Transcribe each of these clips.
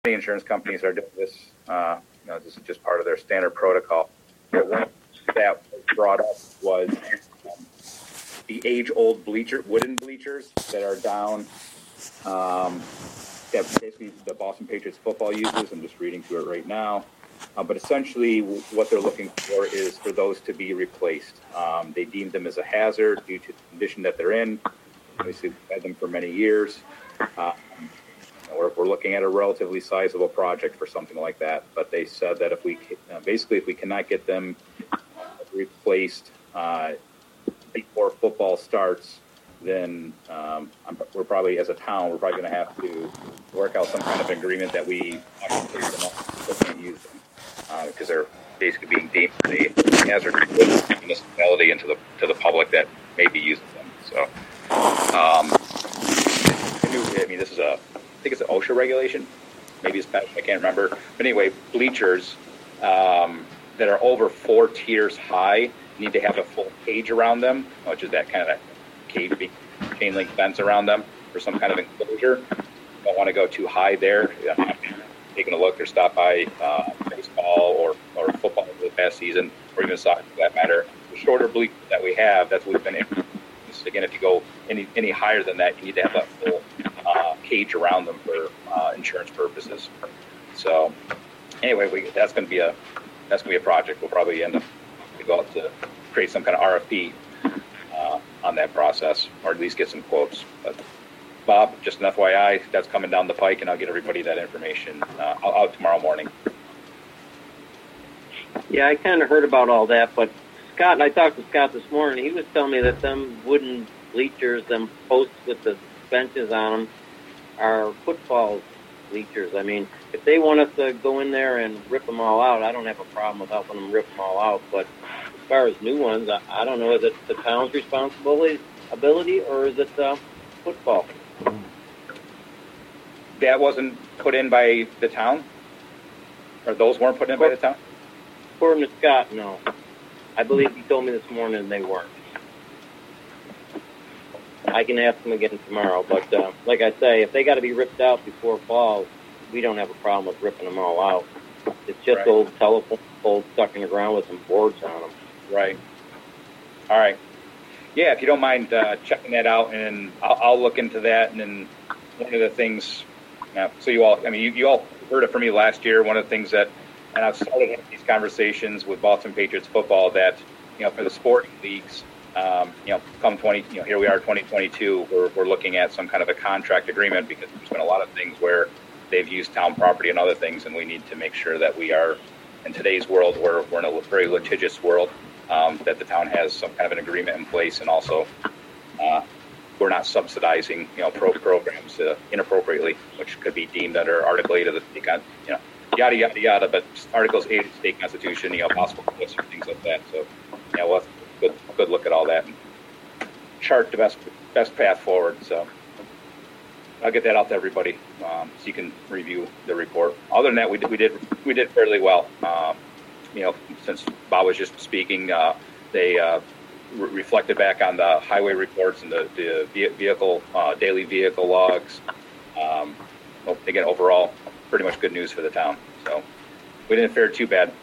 many insurance companies are doing this. This is just part of their standard protocol. But one that was brought up was the age-old wooden bleachers that are down. That basically the Boston Patriots football uses. I'm just reading through it right now. But essentially, what they're looking for is for those to be replaced. They deemed them as a hazard due to the condition that they're in. Obviously, we've had them for many years. We're looking at a relatively sizable project for something like that. But they said that if we cannot get them replaced before football starts, then we're probably, as a town, we're probably going to have to work out some kind of agreement that we actually take them off and use them because they're basically being deemed a hazard to the municipality and to the public that may be using them. So, this is I think it's an OSHA regulation. Maybe it's special, I can't remember. But anyway, bleachers that are over 4 tiers high need to have a full cage around them, which is that kind of cage, chain link fence around them for some kind of enclosure. You don't want to go too high there. Taking a look or stop by baseball or football for the past season, or even soccer for that matter. The shorter bleachers that we have, that's what we've been able to. Again, if you go any higher than that, you need to have a full cage around them for insurance purposes. So anyway, that's going to be a project. We'll probably end up to go out to create some kind of RFP on that process, or at least get some quotes. But Bob, just an FYI, that's coming down the pike, and I'll get everybody that information out tomorrow morning. Yeah, I kind of heard about all that, but Scott, and I talked to Scott this morning, he was telling me that them wooden bleachers, them posts with the benches on them, are football bleachers. I mean, if they want us to go in there and rip them all out, I don't have a problem with helping them rip them all out. But as far as new ones, I don't know, is it the town's responsibility or is it football? That wasn't put in by the town? Or those weren't put in by the town? According to Scott, no. I believe he told me this morning they weren't. I can ask him again tomorrow, but like I say, if they got to be ripped out before fall, we don't have a problem with ripping them all out. It's just right. Old telephone poles stuck in the ground with some boards on them. Right. All right. Yeah, if you don't mind checking that out, and I'll look into that. And then one of the things, so you all heard it from me last year. One of the things that, and I've started having these conversations with Boston Patriots football that, for the sporting leagues, come here we are 2022, we're looking at some kind of a contract agreement because there's been a lot of things where they've used town property and other things, and we need to make sure that we are, in today's world, we're in a very litigious world, that the town has some kind of an agreement in place, and also we're not subsidizing, programs inappropriately, which could be deemed under Article 8 of the state, yada, yada, yada, but Articles 8 of the state constitution, possible cliffs or things like that. So, we'll have a good look at all that and chart the best path forward. So I'll get that out to everybody so you can review the report. Other than that, we did fairly well. Since Bob was just speaking, they reflected back on the highway reports and the daily vehicle logs. Again, overall, pretty much good news for the town. So we didn't fare too bad.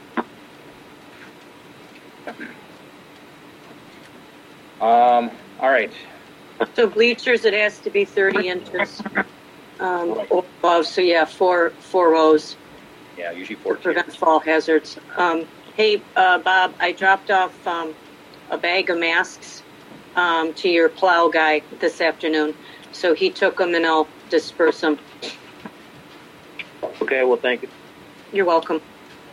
All right. So bleachers, it has to be 30 inches above. So yeah, four rows. Yeah, usually 4 to prevent fall hazards. Hey, Bob, I dropped off a bag of masks to your plow guy this afternoon. So he took them and I'll disperse them. Okay, well, thank you. You're welcome.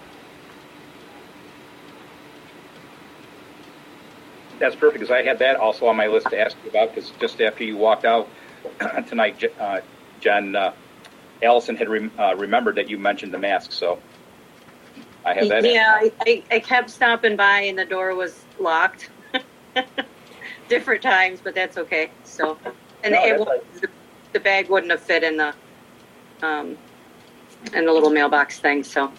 That's perfect, because I had that also on my list to ask you about, because just after you walked out tonight, Jen, Allison had remembered that you mentioned the mask, so I have that. Yeah, I kept stopping by and the door was locked. Different times, but that's okay. So, and the bag wouldn't have fit in the little mailbox thing. So,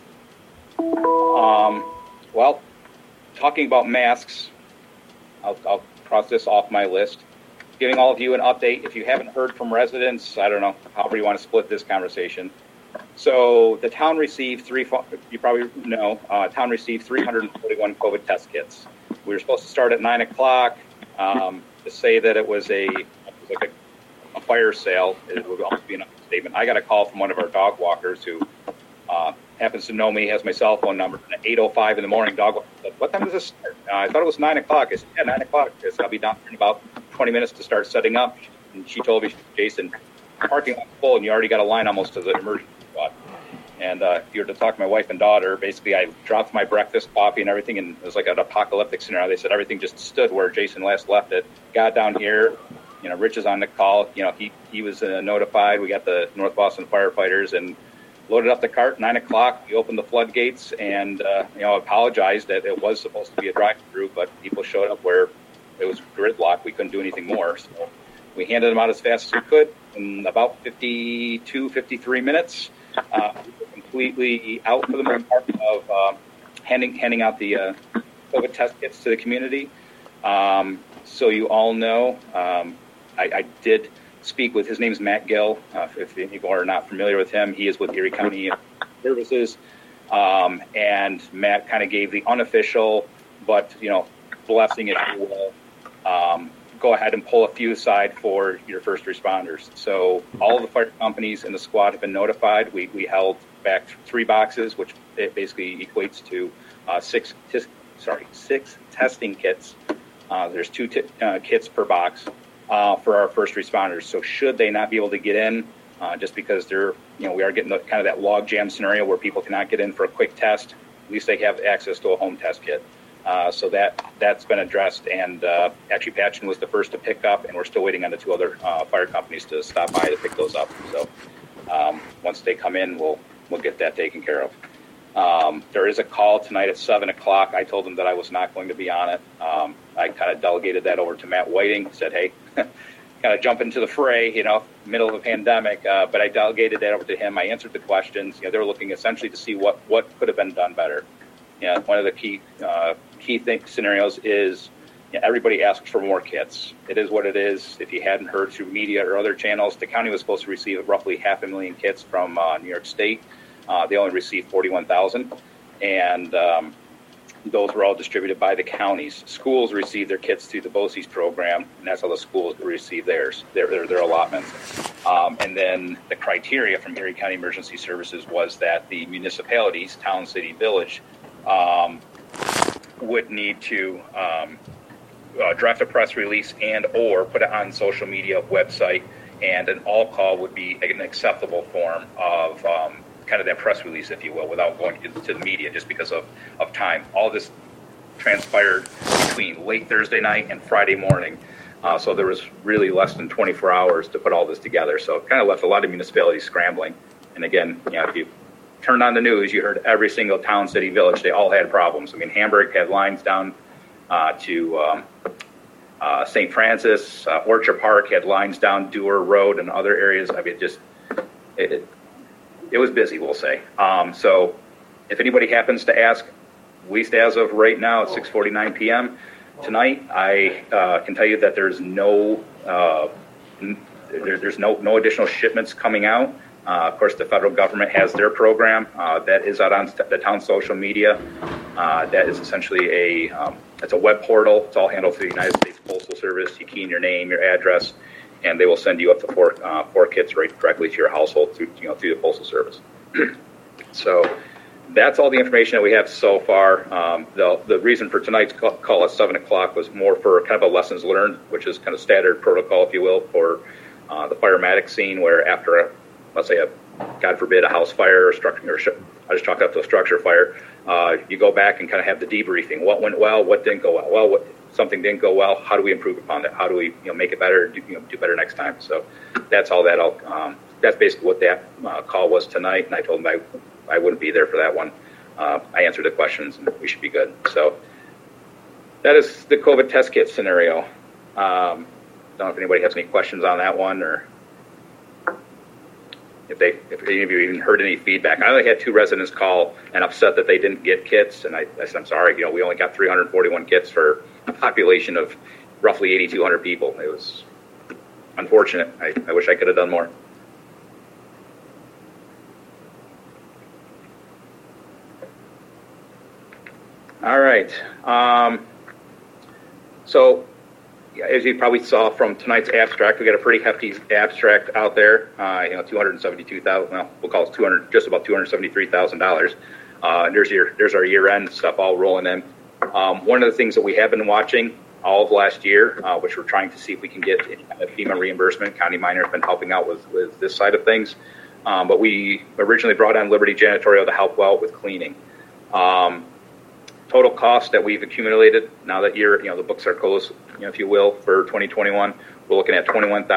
well, talking about masks, I'll cross this off my list. Giving all of you an update. If you haven't heard from residents, I don't know, however you want to split this conversation. So the town received you probably know, town received 341 COVID test kits. We were supposed to start at 9 o'clock. To say that it was like a fire sale, it would almost be an understatement. I got a call from one of our dog walkers who happens to know me, has my cell phone number, and at 8:05 in the morning, dog walker said, "What time does this start?" I thought it was 9 o'clock. I said, "Yeah, 9 o'clock. I said, I'll be down in about 20 minutes to start setting up." And she told me, "Jason, parking lot's full, and you already got a line almost to the emergency spot." And if you were to talk to my wife and daughter, basically I dropped my breakfast, coffee, and everything, and it was like an apocalyptic scenario. They said everything just stood where Jason last left it. Got down here, Rich is on the call. He was notified. We got the North Boston firefighters and loaded up the cart. 9 o'clock, we opened the floodgates, and apologized that it was supposed to be a drive-through, but people showed up where it was gridlocked. We couldn't do anything more, so we handed them out as fast as we could. In about 53 minutes, we were completely out for the most part of handing out the COVID test kits to the community. So you all know, I did speak with, his name's Matt Gill. If people are not familiar with him, he is with Erie County Services. And Matt kind of gave the unofficial, but, blessing, if you will, go ahead and pull a few aside for your first responders. So all of the fire companies in the squad have been notified. We held back 3 boxes, which it basically equates to 6 testing kits. There's 2 kits per box for our first responders. So should they not be able to get in, just because we are getting kind of that log jam scenario where people cannot get in for a quick test, at least they have access to a home test kit. So that's been addressed, and actually Patchen was the first to pick up, and we're still waiting on the 2 other fire companies to stop by to pick those up. So once they come in, we'll get that taken care of. There is a call tonight at 7 o'clock. I told them that I was not going to be on it. I kind of delegated that over to Matt Whiting, said, hey, kind of jump into the fray, middle of a pandemic, but I delegated that over to him. I answered the questions. They were looking essentially to see what could have been done better. One of the key scenarios is everybody asks for more kits. It is what it is. If you hadn't heard through media or other channels, the county was supposed to receive roughly 500,000 kits from New York State. They only received 41,000, and those were all distributed by the counties. Schools received their kits through the BOCES program, and that's how the schools receive their allotments. And then the criteria from Erie County Emergency Services was that the municipalities, town, city, village, would need to draft a press release and or put it on social media website, and an all call would be an acceptable form of kind of that press release, if you will, without going to the media just because of time. All this transpired between late Thursday night and Friday morning. So there was really less than 24 hours to put all this together. So it kind of left a lot of municipalities scrambling. And again, if you turned on the news, you heard every single town, city, village, they all had problems. I mean, Hamburg had lines down to St. Francis. Orchard Park had lines down Dewar Road and other areas. I mean, it was busy, we'll say. So if anybody happens to ask, at least as of right now at 6:49 p.m. tonight, I can tell you that there's no additional shipments coming out. Of course, the federal government has their program that is out on the town social media. That is essentially it's a web portal. It's all handled through the United States Postal Service. You key in your name, your address, and they will send you up to four kits right directly to your household through the Postal Service. So that's all the information that we have so far. The reason for tonight's call at 7 o'clock was more for kind of a lessons learned, which is kind of standard protocol, if you will, for the firematic scene, where after let's say God forbid, a house fire or I just chalk up to a structure fire, you go back and kind of have the debriefing. What went well? What didn't go well? Well, something didn't go well. How do we improve upon that? How do we make it better? Do better next time? So that's all that. That's basically what that call was tonight. And I told them I wouldn't be there for that one. I answered the questions, and we should be good. So that is the COVID test kit scenario. Don't know if anybody has any questions on that one, or if any of you even heard any feedback. I only had 2 residents call and upset that they didn't get kits, and I said, I'm sorry, we only got 341 kits for a population of roughly 8,200 people. It was unfortunate. I wish I could have done more. All right. So, as you probably saw from tonight's abstract, we got a pretty hefty abstract out there. 272,000. Well, we'll call it just about $273,000. There's our year-end stuff all rolling in. One of the things that we have been watching all of last year, which we're trying to see if we can get any kind of FEMA reimbursement. County Minor has been helping out with this side of things. But we originally brought on Liberty Janitorial to help well with cleaning. Total cost that we've accumulated now that the books are closed, if you will, for 2021, we're looking at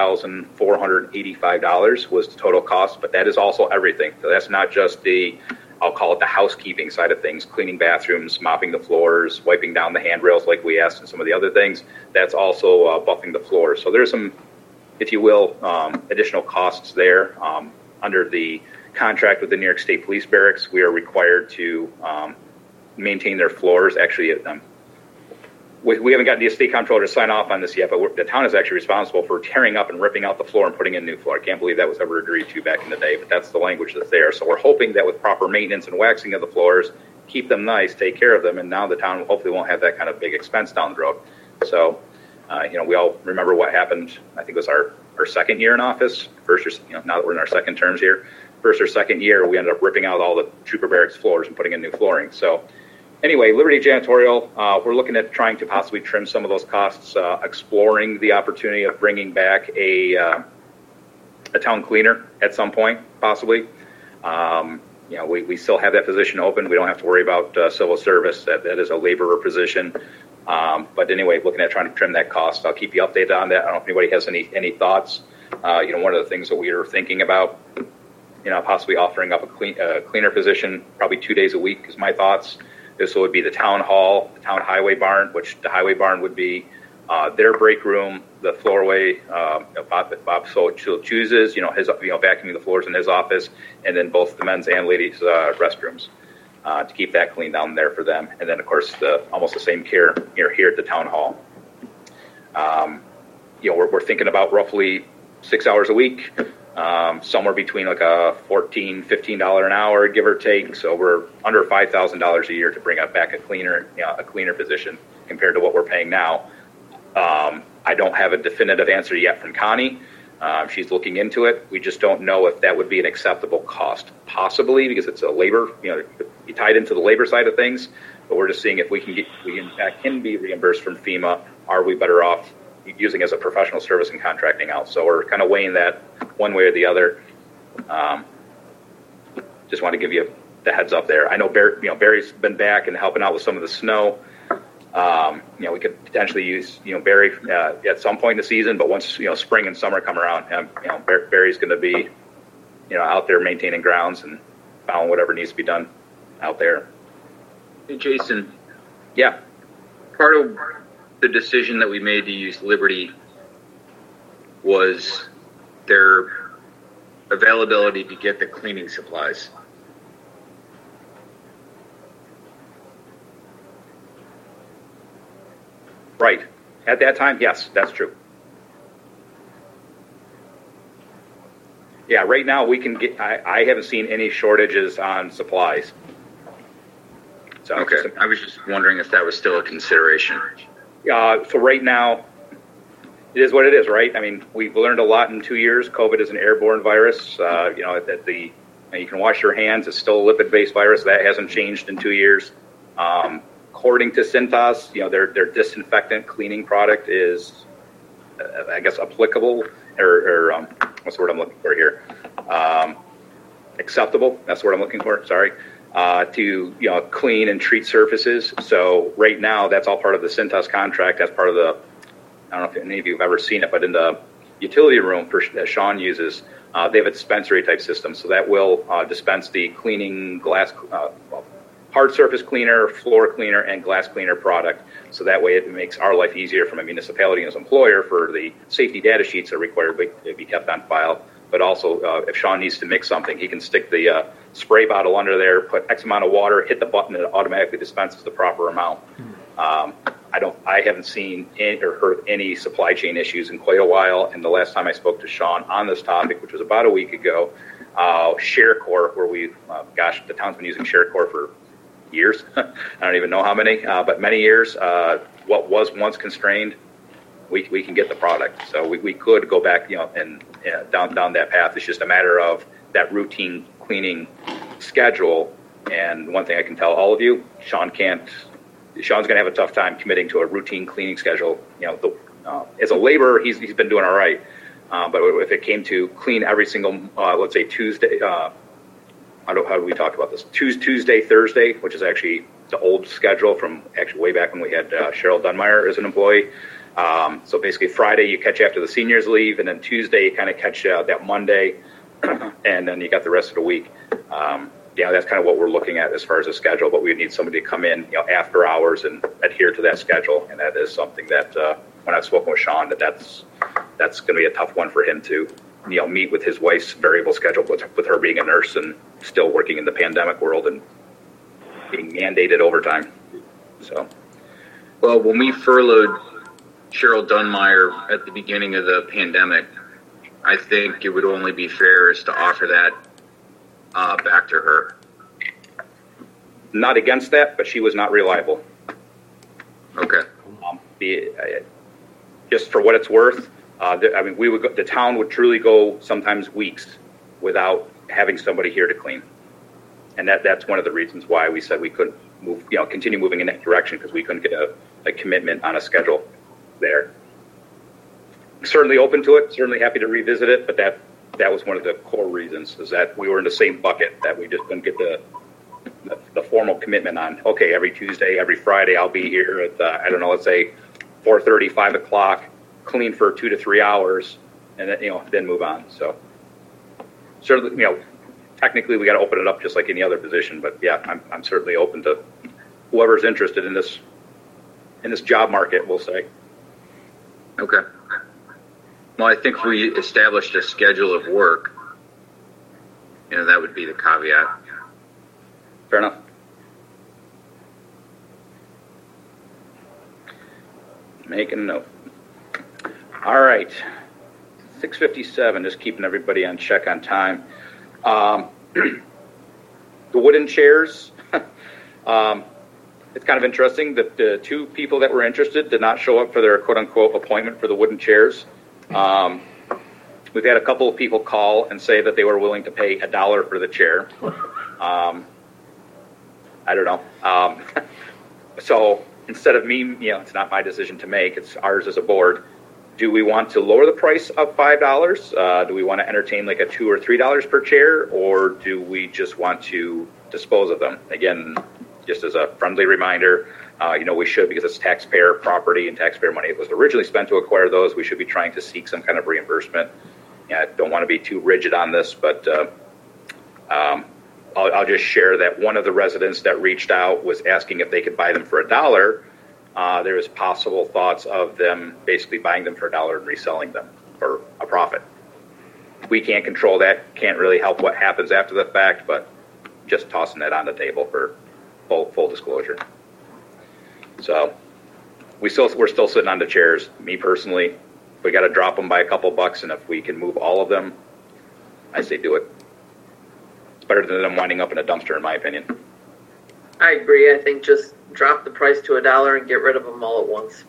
$21,485 was the total cost, but that is also everything. So that's not just I'll call it the housekeeping side of things, cleaning bathrooms, mopping the floors, wiping down the handrails like we asked, and some of the other things. That's also buffing the floors. So there's some, if you will, additional costs there. Under the contract with the New York State Police Barracks, we are required to maintain their floors. Actually, we haven't gotten the state comptroller to sign off on this yet, but the town is actually responsible for tearing up and ripping out the floor and putting in new floor. I can't believe that was ever agreed to back in the day, but that's the language that's there. So we're hoping that with proper maintenance and waxing of the floors, keep them nice, take care of them, and now the town hopefully won't have that kind of big expense down the road. So, we all remember what happened. I think it was our second year in office. Now that we're in our second terms here, first or second year, we ended up ripping out all the trooper barracks floors and putting in new flooring. So, anyway, Liberty Janitorial, we're looking at trying to possibly trim some of those costs, exploring the opportunity of bringing back a town cleaner at some point, possibly. We still have that position open. We don't have to worry about civil service. That is a laborer position. But anyway, looking at trying to trim that cost. I'll keep you updated on that. I don't know if anybody has any thoughts. One of the things that we are thinking about, possibly offering up a cleaner position, probably 2 days a week is my thoughts. This would be the town hall, the town highway barn, which the highway barn would be their break room, the floorway. Bob so chooses, his vacuuming the floors in his office, and then both the men's and ladies' restrooms to keep that clean down there for them. And then, of course, almost the same care here at the town hall. We're thinking about roughly 6 hours a week. Somewhere between like a $14, $15 an hour, give or take. So we're under $5,000 a year to bring back a cleaner position compared to what we're paying now. I don't have a definitive answer yet from Connie. She's looking into it. We just don't know if that would be an acceptable cost, possibly because it's a labor, you tied into the labor side of things. But we're just seeing if we in fact can be reimbursed from FEMA. Are we better off using as a professional service and contracting out? So we're kind of weighing that one way or the other. Just want to give you the heads up there. I know Barry's been back and helping out with some of the snow. We could potentially use Barry at some point in the season, but once spring and summer come around, Barry's going to be out there maintaining grounds and following whatever needs to be done out there. Hey, Jason. Yeah. Part of the decision that we made to use Liberty was their availability to get the cleaning supplies. Right. At that time, yes, that's true. Yeah, right now we can get, I haven't seen any shortages on supplies. So okay, I was just wondering if that was still a consideration. So right now, it is what it is, right? I mean, we've learned a lot in 2 years. COVID is an airborne virus. You can wash your hands. It's still a lipid-based virus. That hasn't changed in 2 years. According to Cintas, their disinfectant cleaning product is, I guess, applicable, or what's the word I'm looking for here? Acceptable. That's the word I'm looking for. Sorry. To clean and treat surfaces. So right now, that's all part of the Cintas contract. That's part of the, I don't know if any of you have ever seen it, but in the utility room that Sean uses, they have a dispensary type system. So that will dispense the cleaning glass, hard surface cleaner, floor cleaner, and glass cleaner product. So that way it makes our life easier from a municipality as an employer for the safety data sheets that are required to be kept on file. But also, if Sean needs to mix something, he can stick the spray bottle under there, put X amount of water, hit the button, and it automatically dispenses the proper amount. I haven't seen or heard any supply chain issues in quite a while. And the last time I spoke to Sean on this topic, which was about a week ago, ShareCore, where the town's been using ShareCore for years. I don't even know how many, but many years. What was once constrained, we can get the product. So we could go back, and down that path. It's just a matter of that routine cleaning schedule. And one thing I can tell all of you, Sean's going to have a tough time committing to a routine cleaning schedule. As a laborer, he's been doing all right. But if it came to clean every single, let's say Tuesday, how do we talk about this? Tuesday, Thursday, which is actually the old schedule from actually way back when we had Cheryl Dunmeyer as an employee. So basically Friday you catch after the seniors leave, and then Tuesday you kind of catch that Monday, and then you got the rest of the week. That's kind of what we're looking at as far as the schedule, but we need somebody to come in after hours and adhere to that schedule, and that is something that when I've spoken with Sean, that's going to be a tough one for him to meet with his wife's variable schedule with her being a nurse and still working in the pandemic world and being mandated overtime. So, well, when we furloughed Cheryl Dunmeyer at the beginning of the pandemic, I think it would only be fair is to offer that back to her. Not against that, but she was not reliable. Okay. Just for what it's worth, we would the town would truly go sometimes weeks without having somebody here to clean, and that's one of the reasons why we said we couldn't move, continue moving in that direction, because we couldn't get a commitment on a schedule there. Certainly open to it. Certainly happy to revisit it, but that was one of the core reasons, is that we were in the same bucket, that we just couldn't get the formal commitment on, okay, every Tuesday, every Friday, I'll be here at, let's say 4:30, 5 o'clock, clean for 2 to 3 hours, and then move on. So certainly, technically we got to open it up just like any other position, but yeah, I'm certainly open to whoever's interested in this job market, we'll say. Okay. Well, I think we established a schedule of work. That would be the caveat. Fair enough. Make a note. All right. 6:57, just keeping everybody on check on time. The wooden chairs, it's kind of interesting that the two people that were interested did not show up for their quote-unquote appointment for the wooden chairs. We've had a couple of people call and say that they were willing to pay $1 for the chair. I don't know. So instead of me, it's not my decision to make, it's ours as a board. Do we want to lower the price of $5? Do we want to entertain like a $2 or $3 per chair, or do we just want to dispose of them? Again, just as a friendly reminder, we should, because it's taxpayer property and taxpayer money. It was originally spent to acquire those. We should be trying to seek some kind of reimbursement. I don't want to be too rigid on this, but I'll just share that one of the residents that reached out was asking if they could buy them for $1. There was possible thoughts of them basically buying them for $1 and reselling them for a profit. We can't control that, can't really help what happens after the fact, but just tossing that on the table for full disclosure. So we're still sitting on the chairs. Me personally, we got to drop them by a couple bucks, and if we can move all of them, I say do it. It's better than them winding up in a dumpster, in my opinion. I agree. I think just drop the price to $1 and get rid of them all at once.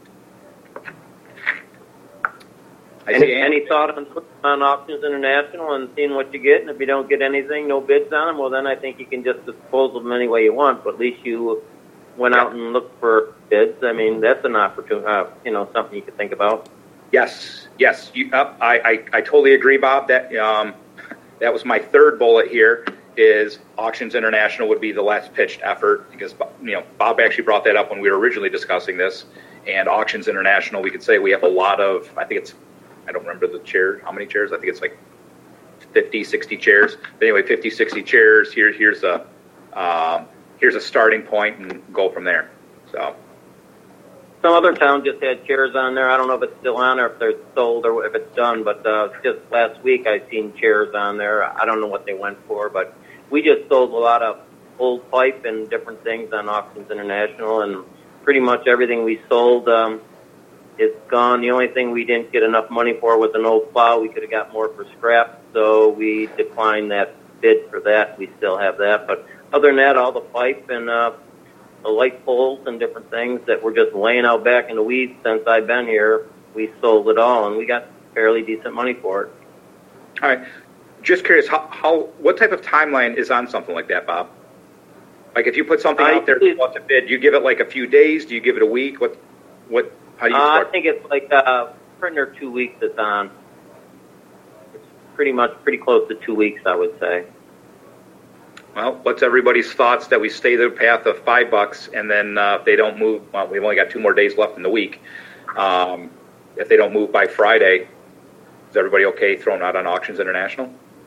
Any thought on Auctions International and seeing what you get? And if you don't get anything, no bids on them, well, then I think you can just dispose of them any way you want. But at least you went out and looked for bids. I mean, that's an opportunity, something you could think about. Yes. I totally agree, Bob. That was my third bullet here. Is Auctions International would be the last pitched effort, because Bob actually brought that up when we were originally discussing this. And Auctions International, we could say we have a lot of, I don't remember the chair, how many chairs? I think it's like 50, 60 chairs. But anyway, 50, 60 chairs. Here's a starting point, and go from there. So some other town just had chairs on there. I don't know if it's still on or if they're sold or if it's done, but just last week I seen chairs on there. I don't know what they went for, but we just sold a lot of old pipe and different things on Auctions International, and pretty much everything we sold is gone. The only thing we didn't get enough money for was an old plow. We could have got more for scrap, so we declined that bid for that. We still have that, but other than that, all the pipe and light poles and different things that were just laying out back in the weeds since I've been here. We sold it all, and we got fairly decent money for it. All right. Just curious, what type of timeline is on something like that, Bob? Like if you put something out there to bid, you give it like a few days? Do you give it a week? How do you start? I think it's like pretty near 2 weeks it's on. It's pretty close to 2 weeks, I would say. Well, what's everybody's thoughts that we stay the path of $5, and then if they don't move, well, we've only got 2 more days left in the week. If they don't move by Friday, is everybody okay throwing out on Auctions International?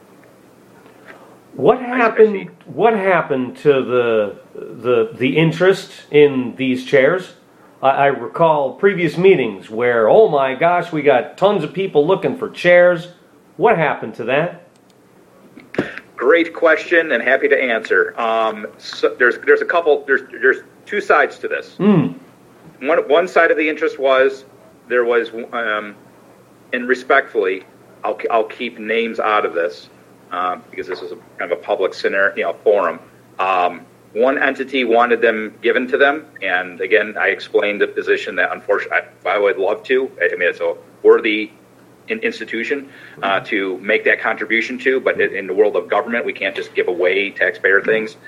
What happened? What happened to the interest in these chairs? I recall previous meetings where, oh my gosh, we got tons of people looking for chairs. What happened to that? Great question, and happy to answer. So there's a couple. There's 2 sides to this. One side of the interest was there was, and respectfully, I'll keep names out of this because this is kind of a public scenario, forum. One entity wanted them given to them, and again, I explained the position that unfortunately I would love to. I mean, it's a worthy institution to make that contribution to, but in the world of government, we can't just give away taxpayer things.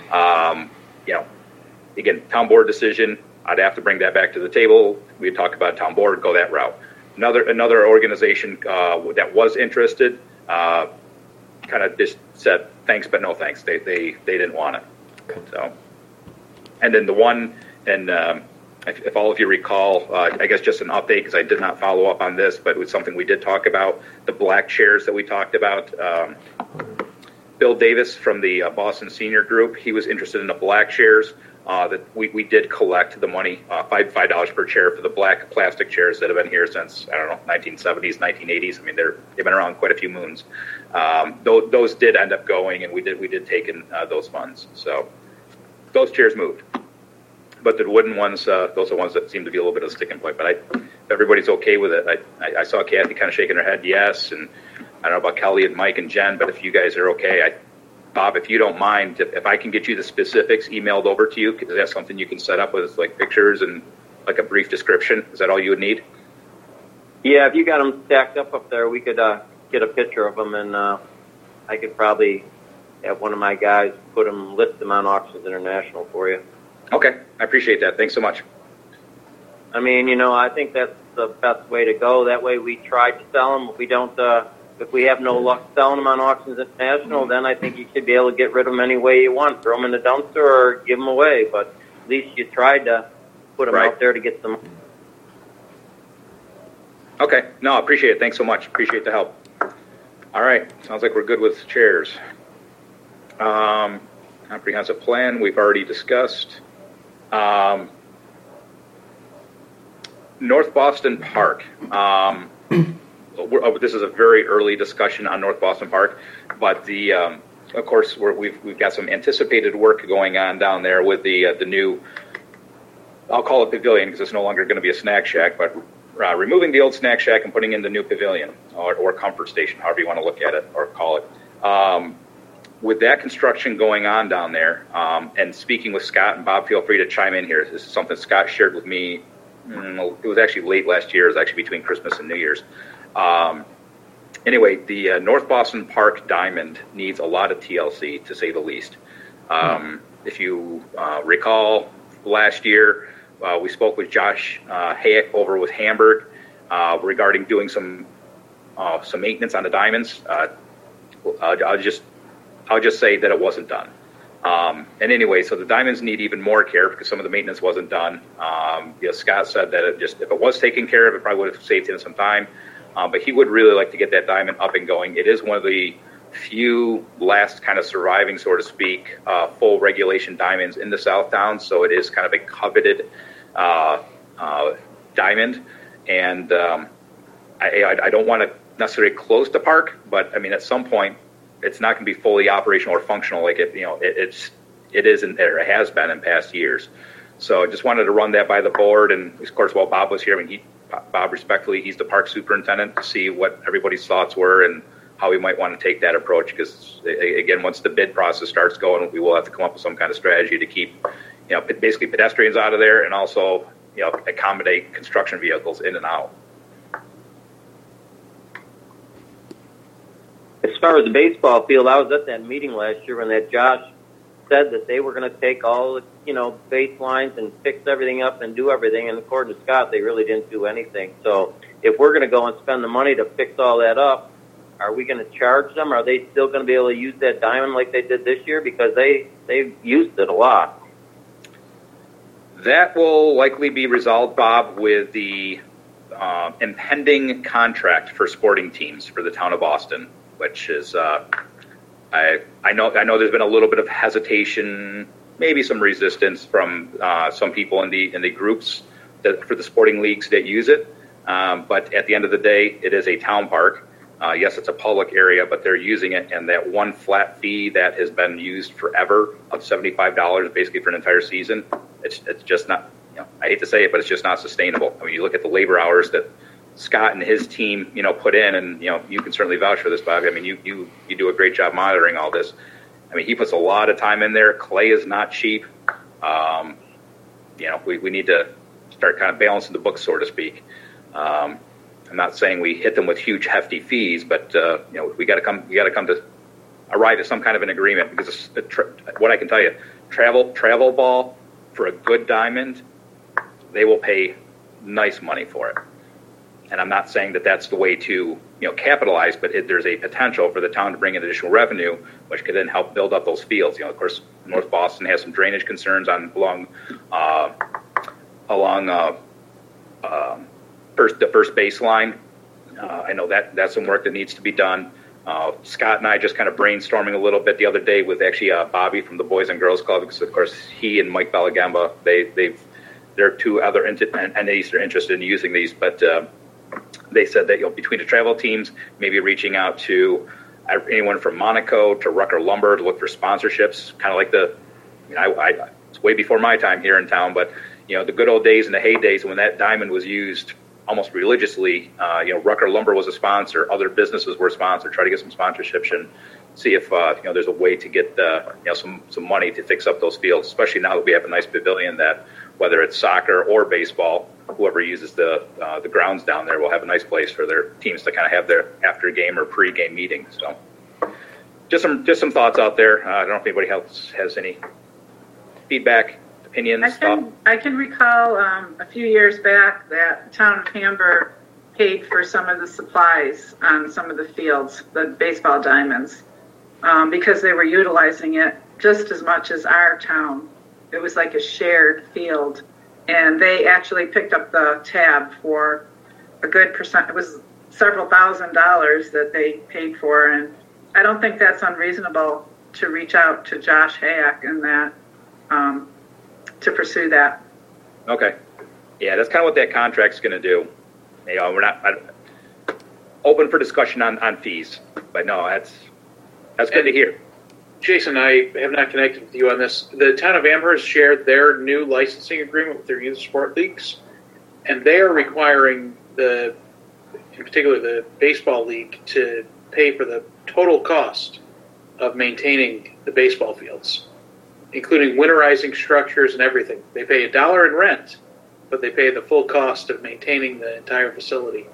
Again, town board decision. I'd have to bring that back to the table. We'd talk about town board, go that route. Another organization that was interested kind of just said thanks, but no thanks. They didn't want it. So, and then the one, and if all of you recall, I guess just an update because I did not follow up on this, but it was something we did talk about, the black chairs that we talked about. Bill Davis from the Boston Senior Group, he was interested in the black chairs. That we did collect the money, $5 per chair for the black plastic chairs that have been here since, 1970s, 1980s. I mean, they've been around quite a few moons. Those did end up going, and we did take in those funds. So those chairs moved. But the wooden ones, those are ones that seem to be a little bit of a sticking point. But if everybody's okay with it, I saw Kathy kind of shaking her head yes, and I don't know about Kelly and Mike and Jen, but if you guys are okay, Bob, if you don't mind, if I can get you the specifics emailed over to you, because that's something you can set up with like pictures and like a brief description. Is that all you would need? Yeah, if you got them stacked up there, we could get a picture of them, and I could probably have one of my guys list them on Auctions International for you. Okay, I appreciate that. Thanks so much. I mean, I think that's the best way to go. That way we try to sell them. If we don't, if we have no luck selling them on Auctions International, then I think you should be able to get rid of them any way you want. Throw them in the dumpster or give them away. But at least you tried to put them out there to get some. Okay. No, I appreciate it. Thanks so much. Appreciate the help. All right. Sounds like we're good with chairs. Comprehensive plan we've already discussed. North Boston Park. This is a very early discussion on North Boston Park, but of course we've got some anticipated work going on down there with the new, I'll call it pavilion because it's no longer going to be a snack shack, but removing the old snack shack and putting in the new pavilion or comfort station, however you want to look at it or call it. With that construction going on down there, and speaking with Scott, and Bob, feel free to chime in here. This is something Scott shared with me. It was actually late last year. It was actually between Christmas and New Year's. Anyway, the North Boston Park Diamond needs a lot of TLC, to say the least. If you recall, last year we spoke with Josh Hayek over with Hamburg regarding doing some maintenance on the diamonds. I'll just say that it wasn't done. And anyway, so the diamonds need even more care because some of the maintenance wasn't done. Scott said that if it was taken care of, it probably would have saved him some time. But he would really like to get that diamond up and going. It is one of the few last kind of surviving, so to speak, full regulation diamonds in the Southtown. So it is kind of a coveted diamond. And I don't want to necessarily close the park, but I mean, at some point, it's not going to be fully operational or functional like it is or it has been in past years. So I just wanted to run that by the board, and of course, while Bob was here, I mean, Bob, respectfully, he's the park superintendent, to see what everybody's thoughts were and how we might want to take that approach. Because again, once the bid process starts going, we will have to come up with some kind of strategy to keep basically pedestrians out of there, and also accommodate construction vehicles in and out. As far as the baseball field, I was at that meeting last year when that Josh said that they were going to take all the, base lines and fix everything up and do everything. And according to Scott, they really didn't do anything. So if we're going to go and spend the money to fix all that up, are we going to charge them? Are they still going to be able to use that diamond like they did this year? Because they've used it a lot. That will likely be resolved, Bob, with the impending contract for sporting teams for the town of Boston, which is I know there's been a little bit of hesitation, maybe some resistance from some people in the groups for the sporting leagues that use it. But at the end of the day, it is a town park. Yes, it's a public area, but they're using it, and that one flat fee that has been used forever of $75 basically for an entire season, it's just not, I hate to say it, but it's just not sustainable. I mean, you look at the labor hours that Scott and his team, put in, and, you can certainly vouch for this, Bob. I mean, you do a great job monitoring all this. I mean, he puts a lot of time in there. Clay is not cheap. We need to start kind of balancing the books, so to speak. I'm not saying we hit them with huge, hefty fees, but we got to come to arrive at some kind of an agreement, because what I can tell you, travel ball for a good diamond, they will pay nice money for it. And I'm not saying that that's the way to capitalize, but there's a potential for the town to bring in additional revenue, which could then help build up those fields. Of course, North Boston has some drainage concerns along the first baseline. I know that's some work that needs to be done. Scott and I just kind of brainstorming a little bit the other day with actually Bobby from the Boys and Girls Club, because of course he and Mike Balagemba, there are two other entities that are interested in using these, but they said that between the travel teams, maybe reaching out to anyone from Monaco to Rucker Lumber to look for sponsorships, kind of like it's way before my time here in town, but the good old days and the heydays when that diamond was used almost religiously. Rucker Lumber was a sponsor, other businesses were sponsored. Try to get some sponsorships and see if there's a way to get some money to fix up those fields, especially now that we have a nice pavilion that, whether it's soccer or baseball, whoever uses the grounds down there will have a nice place for their teams to kind of have their after game or pre-game meetings. So just some thoughts out there. I don't know if anybody else has any feedback, opinions. I can recall a few years back that the town of Hamburg paid for some of the supplies on some of the fields, the baseball diamonds, because they were utilizing it just as much as our town. It was like a shared field, and they actually picked up the tab for a good percent. It was several $1,000s that they paid for, and I don't think that's unreasonable to reach out to Josh Hayak and that to pursue that. Okay, yeah, that's kind of what that contract's going to do. We're not open for discussion on fees, but no, that's good to hear. Jason, I have not connected with you on this. The town of Amherst shared their new licensing agreement with their youth sport leagues, and they are requiring in particular the baseball league, to pay for the total cost of maintaining the baseball fields, including winterizing structures and everything. They pay $1 in rent, but they pay the full cost of maintaining the entire facility.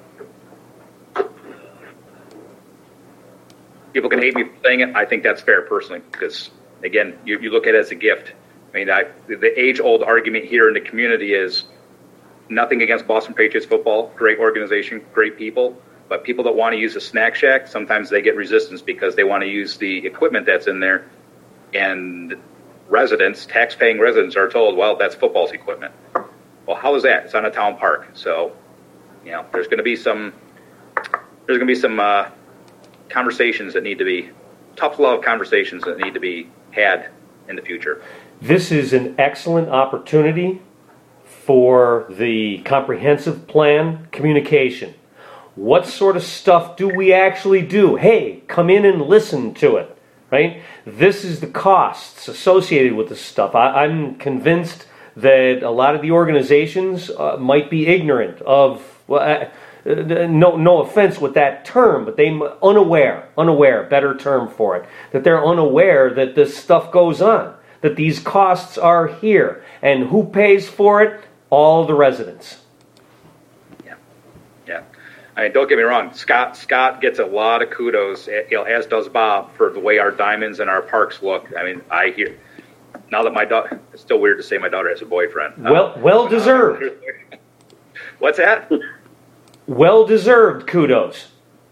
People can hate me for saying it. I think that's fair personally, because again, you look at it as a gift. I mean, the age-old argument here in the community is nothing against Boston Patriots football, great organization, great people, but people that want to use a snack shack, sometimes they get resistance because they want to use the equipment that's in there, and residents, tax-paying residents, are told, well, that's football's equipment. Well, how is that? It's on a town park, so there's going to be some conversations that need to be tough love conversations that need to be had in the future. This is an excellent opportunity for the comprehensive plan communication. What sort of stuff do we actually do? Hey, come in and listen to it, right? This is the costs associated with this stuff. I'm convinced that a lot of the organizations might be ignorant of, no offense with that term, but they unaware, better term for it, that they're unaware that this stuff goes on. that these costs are here. And who pays for it? All the residents. Yeah. I mean, don't get me wrong. Scott gets a lot of kudos, as does Bob, for the way our diamonds and our parks look. I mean, I hear now that my daughter. It's still weird to say my daughter has a boyfriend. Well deserved. What's that? Well deserved kudos.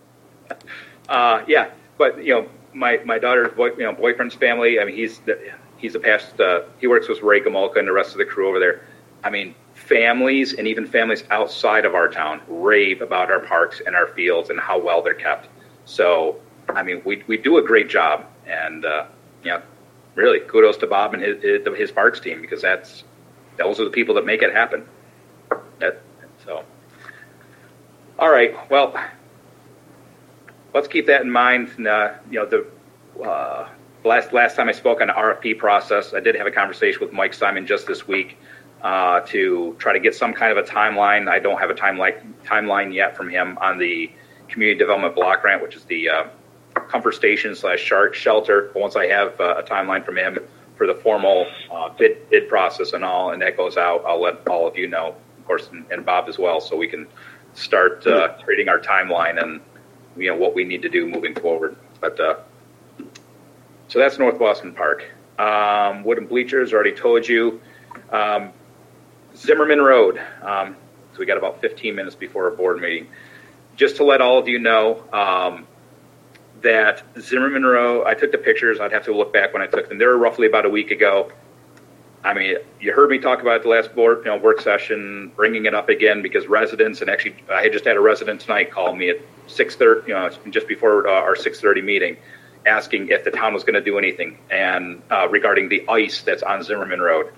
Yeah, but my daughter's boyfriend's family. I mean, he's a past. He works with Ray Gamolka and the rest of the crew over there. I mean, families and even families outside of our town rave about our parks and our fields and how well they're kept. So, I mean, we do a great job, and really kudos to Bob and his parks team, because those are the people that make it happen. So, all right, well, let's keep that in mind. The last time I spoke on the RFP process, I did have a conversation with Mike Simon just this week to try to get some kind of a timeline. I don't have a timeline yet from him on the community development block grant, which is the comfort station / shelter. But once I have a timeline from him for the formal bid process and all, and that goes out, I'll let all of you know, of course, and Bob as well, so we can start creating our timeline and what we need to do moving forward. But so that's North Boston Park. Wooden bleachers, already told you. Zimmerman Road. So we got about 15 minutes before our board meeting. Just to let all of you know that Zimmerman Road, I took the pictures. I'd have to look back when I took them. They were roughly about a week ago. I mean, you heard me talk about it the last board work session, bringing it up again because residents, and actually I just had a resident tonight call me at 6:30, just before our 6:30 meeting, asking if the town was going to do anything and regarding the ice that's on Zimmerman Road.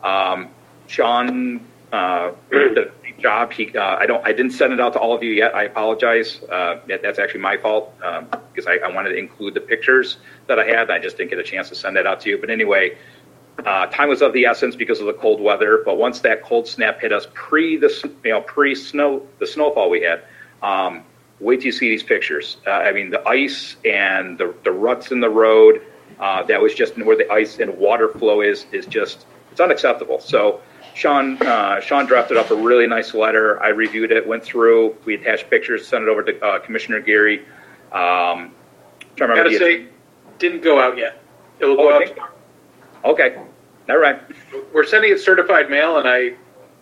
Sean did a great job. I didn't send it out to all of you yet. I apologize. That's actually my fault because I wanted to include the pictures that I had. I just didn't get a chance to send that out to you. But anyway, time was of the essence because of the cold weather. But once that cold snap hit us the snowfall we had, wait till you see these pictures. I mean, the ice and the ruts in the road. That was just where the ice and water flow is just, it's unacceptable. So Sean drafted up a really nice letter. I reviewed it, went through, we attached pictures, sent it over to Commissioner Geary. I gotta say, didn't go out yet. It will go out. Okay, all right. We're sending it certified mail, and I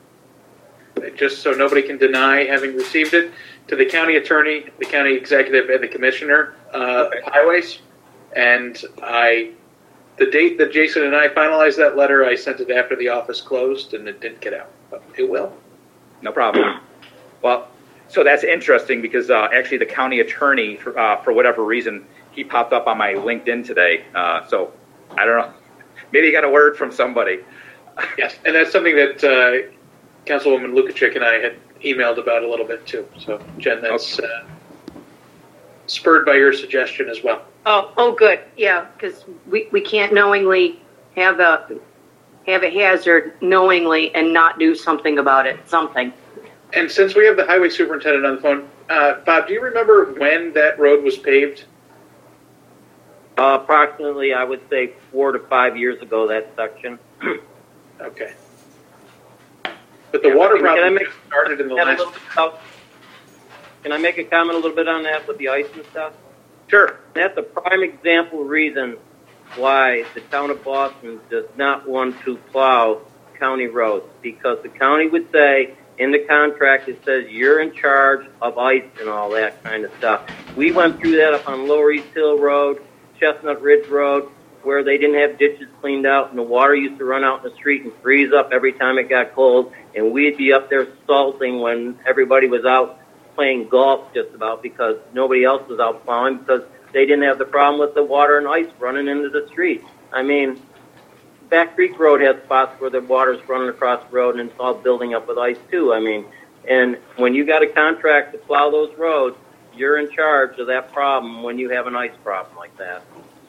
just so nobody can deny having received it, to the county attorney, the county executive, and the commissioner of highways. And the date that Jason and I finalized that letter, I sent it after the office closed, and it didn't get out. But it will. No problem. Well, so that's interesting because actually the county attorney, for whatever reason, he popped up on my LinkedIn today. So I don't know. Maybe he got a word from somebody. Yes, and that's something that Councilwoman Lukacek and I had emailed about a little bit too. So, Jen, that's spurred by your suggestion as well. Oh, good. Yeah, because we can't knowingly have a hazard knowingly and not do something about it. Something. And since we have the highway superintendent on the phone, Bob, do you remember when that road was paved? Approximately, I would say 4 to 5 years ago, that section. Okay. But the water problem started in the last... Can I make a comment a little bit on that with the ice and stuff? Sure. That's a prime example reason why the town of Boston does not want to plow county roads, because the county would say in the contract it says you're in charge of ice and all that kind of stuff. We went through that up on Lower East Hill Road, Chestnut Ridge Road, where they didn't have ditches cleaned out and the water used to run out in the street and freeze up every time it got cold, and we'd be up there salting when everybody was out playing golf just about because nobody else was out plowing because they didn't have the problem with the water and ice running into the street. I mean, Back Creek Road has spots where the water's running across the road and it's all building up with ice too. I mean, and when you got a contract to plow those roads, you're in charge of that problem when you have an ice problem like that.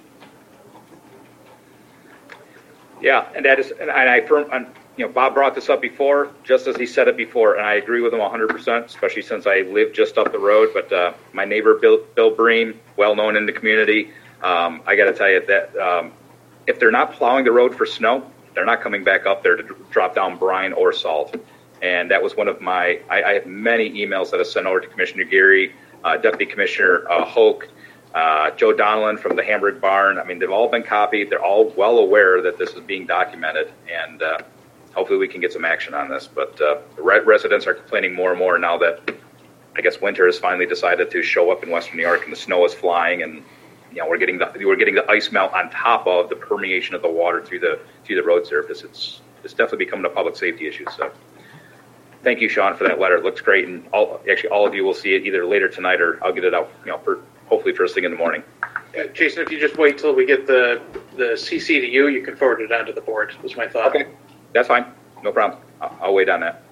Yeah, and that is, and Bob brought this up before, just as he said it before, and I agree with him 100%, especially since I live just up the road. But my neighbor, Bill Bream, well known in the community, I got to tell you that if they're not plowing the road for snow, they're not coming back up there to drop down brine or salt. And that was one of my, I have many emails that I sent over to Commissioner Geary, Deputy Commissioner Hoke, Joe Donelon from the Hamburg Barn. I mean, they've all been copied. They're all well aware that this is being documented, and hopefully we can get some action on this. But the residents are complaining more and more now that I guess winter has finally decided to show up in Western New York, and the snow is flying, and we're getting the ice melt on top of the permeation of the water through the road surface. It's definitely becoming a public safety issue. So thank you, Sean, for that letter. It looks great, and all of you will see it either later tonight or I'll get it out, hopefully first thing in the morning. Jason, if you just wait till we get the CC to you, you can forward it on to the board. Was my thought. Okay, that's fine. No problem. I'll wait on that.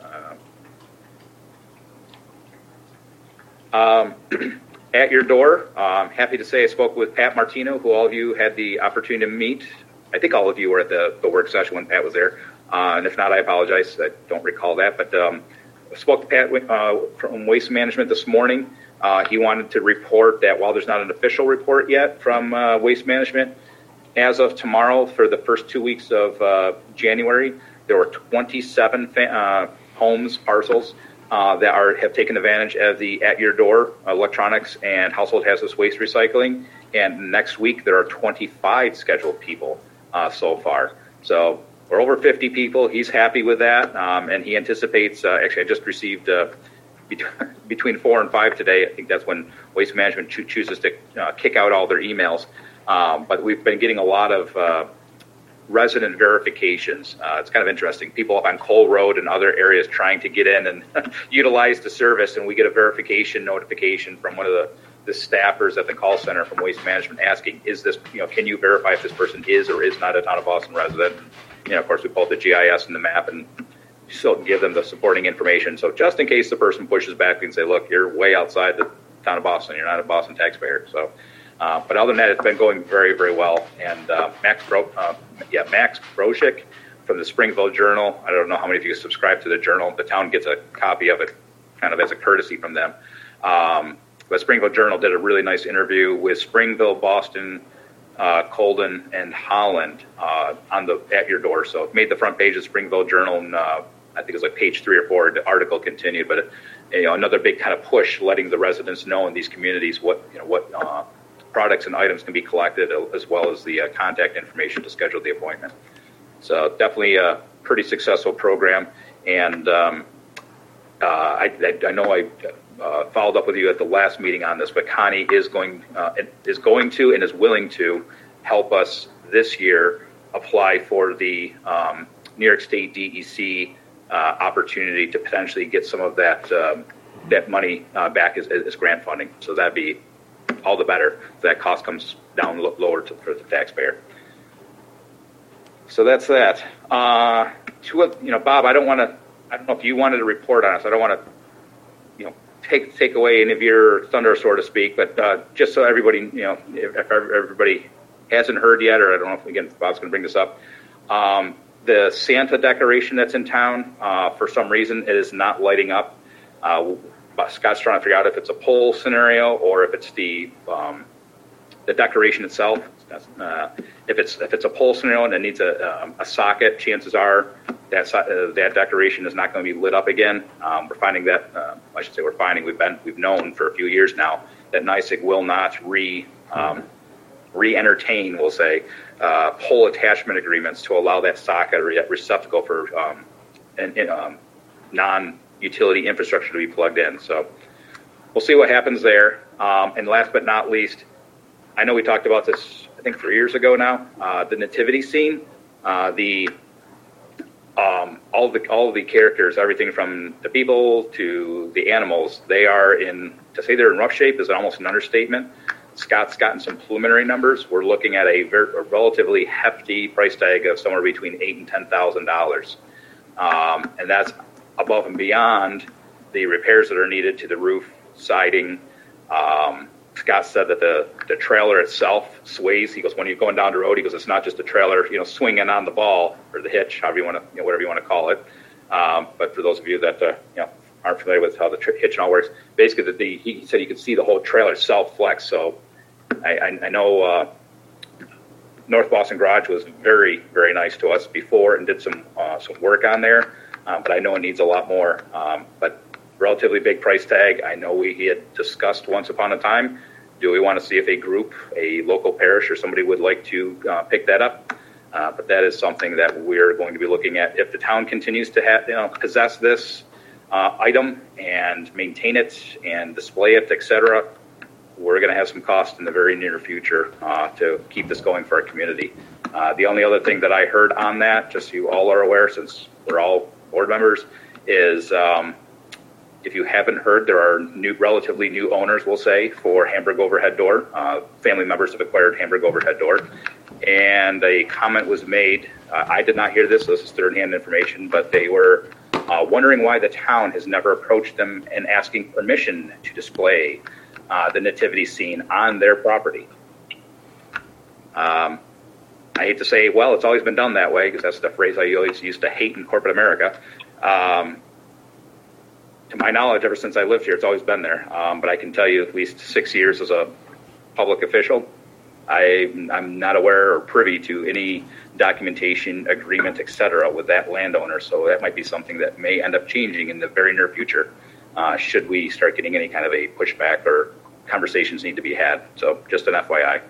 At your door, I'm happy to say I spoke with Pat Martino, who all of you had the opportunity to meet. I think all of you were at the work session when Pat was there. And if not, I apologize. I don't recall that. But I spoke to Pat from Waste Management this morning. He wanted to report that while there's not an official report yet from Waste Management, as of tomorrow, for the first 2 weeks of January, there were 27 homes, parcels, that have taken advantage of the At Your Door electronics and household hazardous waste recycling. And next week, there are 25 scheduled people so far. So we're over 50 people. He's happy with that, and he anticipates, actually I just received between 4 and 5 today. I think that's when Waste Management chooses to kick out all their emails. But we've been getting a lot of resident verifications. It's kind of interesting. People up on Cole Road and other areas trying to get in and utilize the service, and we get a verification notification from one of the staffers at the call center from Waste Management asking, is this, can you verify if this person is or is not a Town of Boston resident? Of course, we pull up the GIS and the map and still give them the supporting information. So just in case the person pushes back and say, look, you're way outside the Town of Boston, you're not a Boston taxpayer. So, but other than that, it's been going very, very well. And Max Broshik from the Springville Journal. I don't know how many of you subscribe to the Journal. The town gets a copy of it kind of as a courtesy from them. But Springville Journal did a really nice interview with Springville, Boston, Colden, and Holland on the At Your Door. So it made the front page of Springville Journal, and I think it was like page 3 or 4. The article continued, but another big kind of push, letting the residents know in these communities what products and items can be collected, as well as the contact information to schedule the appointment. So definitely a pretty successful program, and I know I followed up with you at the last meeting on this, but Connie is going to and is willing to help us this year apply for the New York State DEC opportunity to potentially get some of that money back as grant funding. So that'd be all the better. That cost comes down lower for the taxpayer. So that's that. Bob, I don't know if you wanted to report on us. I don't want to, take away any of your thunder, so to speak. But just so everybody, if everybody hasn't heard yet, or I don't know if again Bob's going to bring this up, the Santa decoration that's in town, for some reason, it is not lighting up. Scott's trying to figure out if it's a pole scenario or if it's the decoration itself. If it's a pole scenario and it needs a socket, chances are that decoration is not going to be lit up again. We're finding that we've known for a few years now that NYSEG will not re-entertain, we'll say, pole attachment agreements to allow that socket or receptacle for non-utility infrastructure to be plugged in. So we'll see what happens there. And last but not least, I know we talked about this, I think 3 years ago now, the nativity scene, all the characters, everything from the people to the animals, to say they're in rough shape is almost an understatement. Scott's gotten some preliminary numbers. We're looking at a relatively hefty price tag of somewhere between $8,000 and $10,000. And that's above and beyond the repairs that are needed to the roof, siding. Scott said that the trailer itself sways. He goes, when you're going down the road, he goes, it's not just a trailer, swinging on the ball or the hitch, however you want to, whatever you want to call it. But for those of you that aren't familiar with how the hitch and all works, basically he said you could see the whole trailer self flex. So I know North Boston Garage was very, very nice to us before and did some work on there, but I know it needs a lot more. But relatively big price tag. I know he had discussed once upon a time, do we want to see if a group, a local parish or somebody would like to pick that up? But that is something that we're going to be looking at. If the town continues to possess this item and maintain it and display it, etc., we're going to have some cost in the very near future to keep this going for our community. The only other thing that I heard on that, just so you all are aware, since we're all board members, is if you haven't heard, there are relatively new owners, we'll say, for Hamburg Overhead Door. Family members have acquired Hamburg Overhead Door. And a comment was made, I did not hear this, so this is third-hand information, but they were wondering why the town has never approached them and asking permission to display the nativity scene on their property. I hate to say, well, it's always been done that way, because that's the phrase I always used to hate in corporate America. To my knowledge, ever since I lived here, it's always been there. But I can tell you at least 6 years as a public official, I'm not aware or privy to any documentation, agreement, etc. with that landowner. So that might be something that may end up changing in the very near future, should we start getting any kind of a pushback or conversations need to be had. So just an FYI.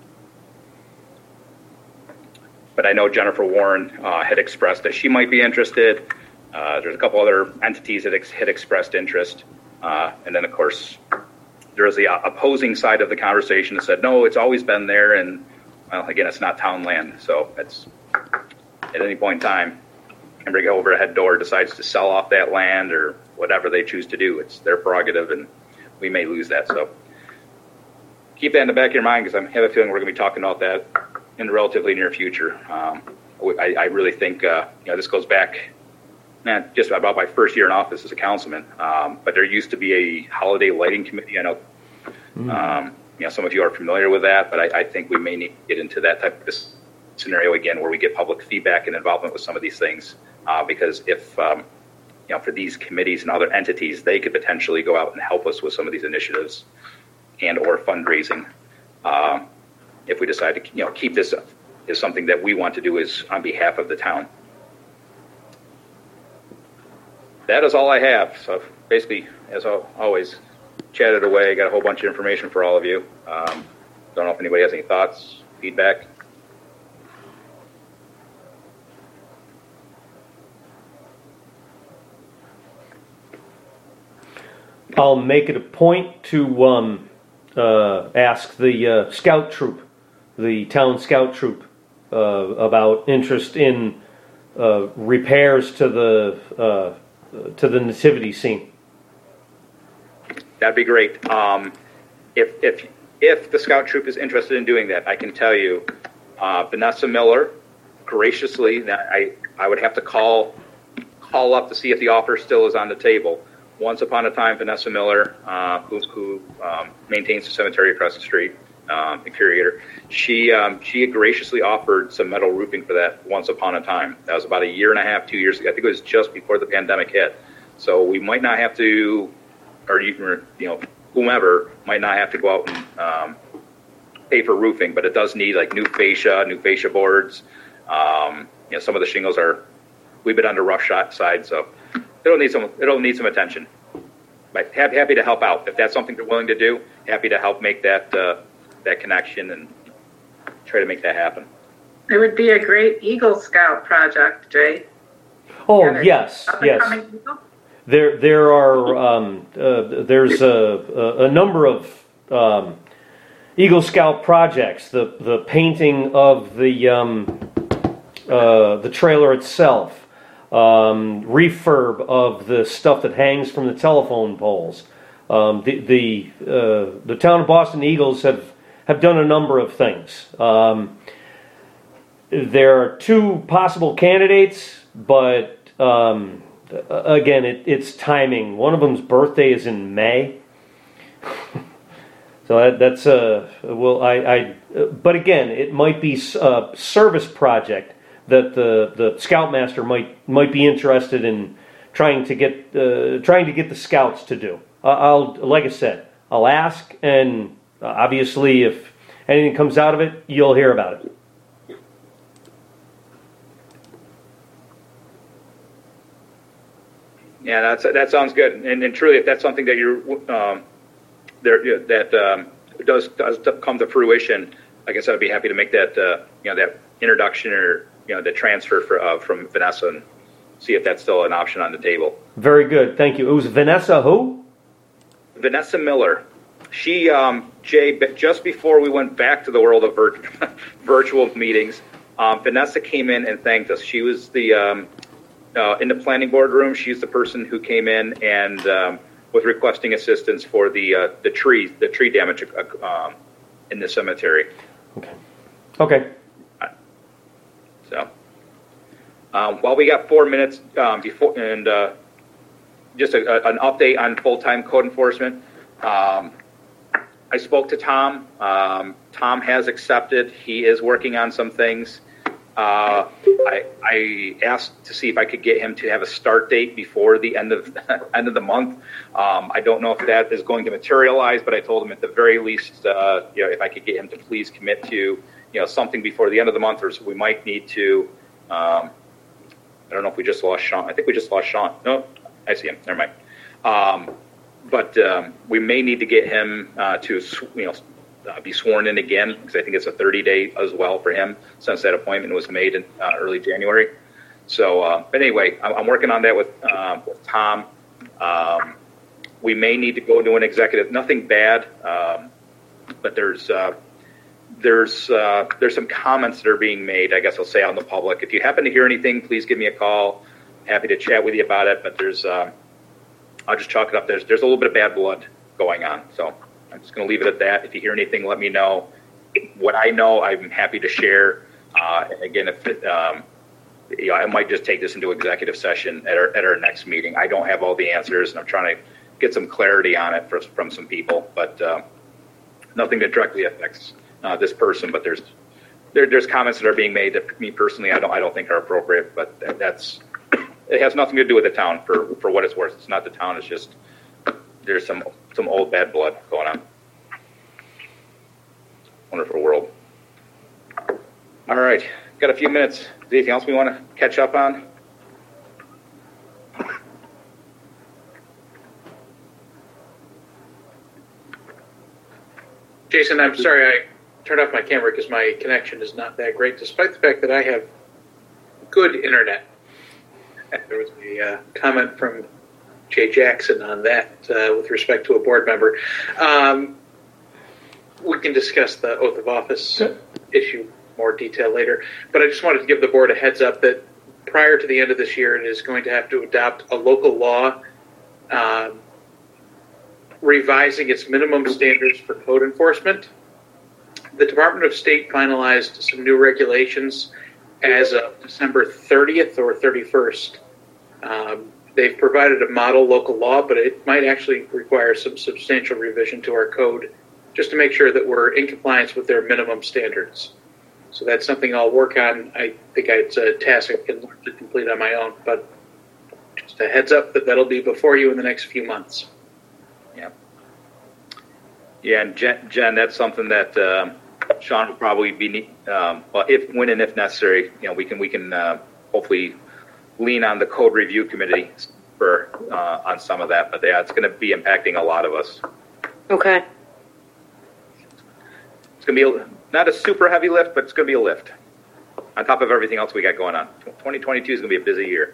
But I know Jennifer Warren had expressed that she might be interested. There's a couple other entities that had expressed interest. And then, of course, there's the opposing side of the conversation that said, no, it's always been there. And, well, again, it's not town land. So it's at any point in time, Hamburg Overhead Door decides to sell off that land or whatever they choose to do. It's their prerogative, and we may lose that. So keep that in the back of your mind, because I have a feeling we're going to be talking about that in the relatively near future. I really think, this goes back just about my first year in office as a councilman. But there used to be a holiday lighting committee. I know, some of you are familiar with that, but I think we may need to get into that type of scenario again, where we get public feedback and involvement with some of these things. Because if, for these committees and other entities, they could potentially go out and help us with some of these initiatives and or fundraising. If we decide to, keep this is something that we want to do is on behalf of the town. That is all I have. So basically, as always, chatted away. Got a whole bunch of information for all of you. Don't know if anybody has any thoughts, feedback. I'll make it a point to ask the scout troop, the town scout troop, about interest in repairs to the nativity scene. That'd be great. If the scout troop is interested in doing that, I can tell you, Vanessa Miller, graciously, that I would have to call up to see if the offer still is on the table. Once upon a time, Vanessa Miller, who maintains the cemetery across the street, Curator, she graciously offered some metal roofing for that once upon a time. That was about a year and a half, 2 years ago. I think it was just before the pandemic hit. So we might not have to, or whomever might not have to go out and pay for roofing, but it does need like new fascia boards. Some of the shingles we've been under rough shot side, so it'll need some attention. But happy to help out if that's something they're willing to do. Happy to help make that connection and try to make that happen. It would be a great Eagle Scout project, Jay. Oh, yes. There are there's a number of Eagle Scout projects. The painting of the trailer itself, refurb of the stuff that hangs from the telephone poles. The town of Boston Eagles have done a number of things. There are two possible candidates, but again, it's timing. One of them's birthday is in May, so that's but again, it might be a service project that the scoutmaster might be interested in trying to get the scouts to do. Like I said, I'll ask, and obviously, if anything comes out of it, you'll hear about it. Yeah, that sounds good. And truly, if that's something that you're does come to fruition, like I said, I'd be happy to make that that introduction or the transfer from Vanessa and see if that's still an option on the table. Very good, thank you. It was Vanessa who? Vanessa Miller. She, Jay, just before we went back to the world of virtual meetings, Vanessa came in and thanked us. She was in the planning board room. She's the person who came in and was requesting assistance for the tree damage in the cemetery. Okay. So, while we got 4 minutes before, and just an update on full-time code enforcement. I spoke to Tom. Tom has accepted. He is working on some things. I asked to see if I could get him to have a start date before the end of the month. I don't know if that is going to materialize, but I told him at the very least, if I could get him to please commit to something before the end of the month, or so we might need to. I don't know if we just lost Sean. I think we just lost Sean. No, I see him. Never mind. But we may need to get him to be sworn in again, because I think it's a 30-day as well for him since that appointment was made in early January. So, but anyway, I'm working on that with Tom. We may need to go into an executive. Nothing bad, but there's some comments that are being made. I guess I'll say out in the public. If you happen to hear anything, please give me a call. Happy to chat with you about it. But I'll just chalk it up. There's a little bit of bad blood going on. So I'm just going to leave it at that. If you hear anything, let me know. What I know, I'm happy to share. Again, I might just take this into executive session at our next meeting. I don't have all the answers, and I'm trying to get some clarity on it from some people. But nothing that directly affects this person. But there's comments that are being made that me personally I don't think are appropriate. But it has nothing to do with the town for what it's worth. It's not the town. It's just there's some old bad blood going on. Wonderful world. All right, got a few minutes. Is there anything else we want to catch up on? Jason, I'm sorry I turned off my camera because my connection is not that great, despite the fact that I have good internet. There was a comment from Jay Jackson on that with respect to a board member. We can discuss the oath of office issue more detail later, but I just wanted to give the board a heads up that prior to the end of this year, it is going to have to adopt a local law revising its minimum standards for code enforcement. The Department of State finalized some new regulations as of December 30th or 31st. They've provided a model local law, but it might actually require some substantial revision to our code just to make sure that we're in compliance with their minimum standards. So that's something I'll work on. I think it's a task I can largely complete on my own, but just a heads up that that'll be before you in the next few months. Yeah. Yeah, and Jen, that's something that Sean will probably be, when and if necessary, we can hopefully lean on the code review committee for on some of that. But yeah, it's going to be impacting a lot of us. Okay. It's going to be not a super heavy lift, but it's going to be a lift on top of everything else we got going on. 2022 is going to be a busy year.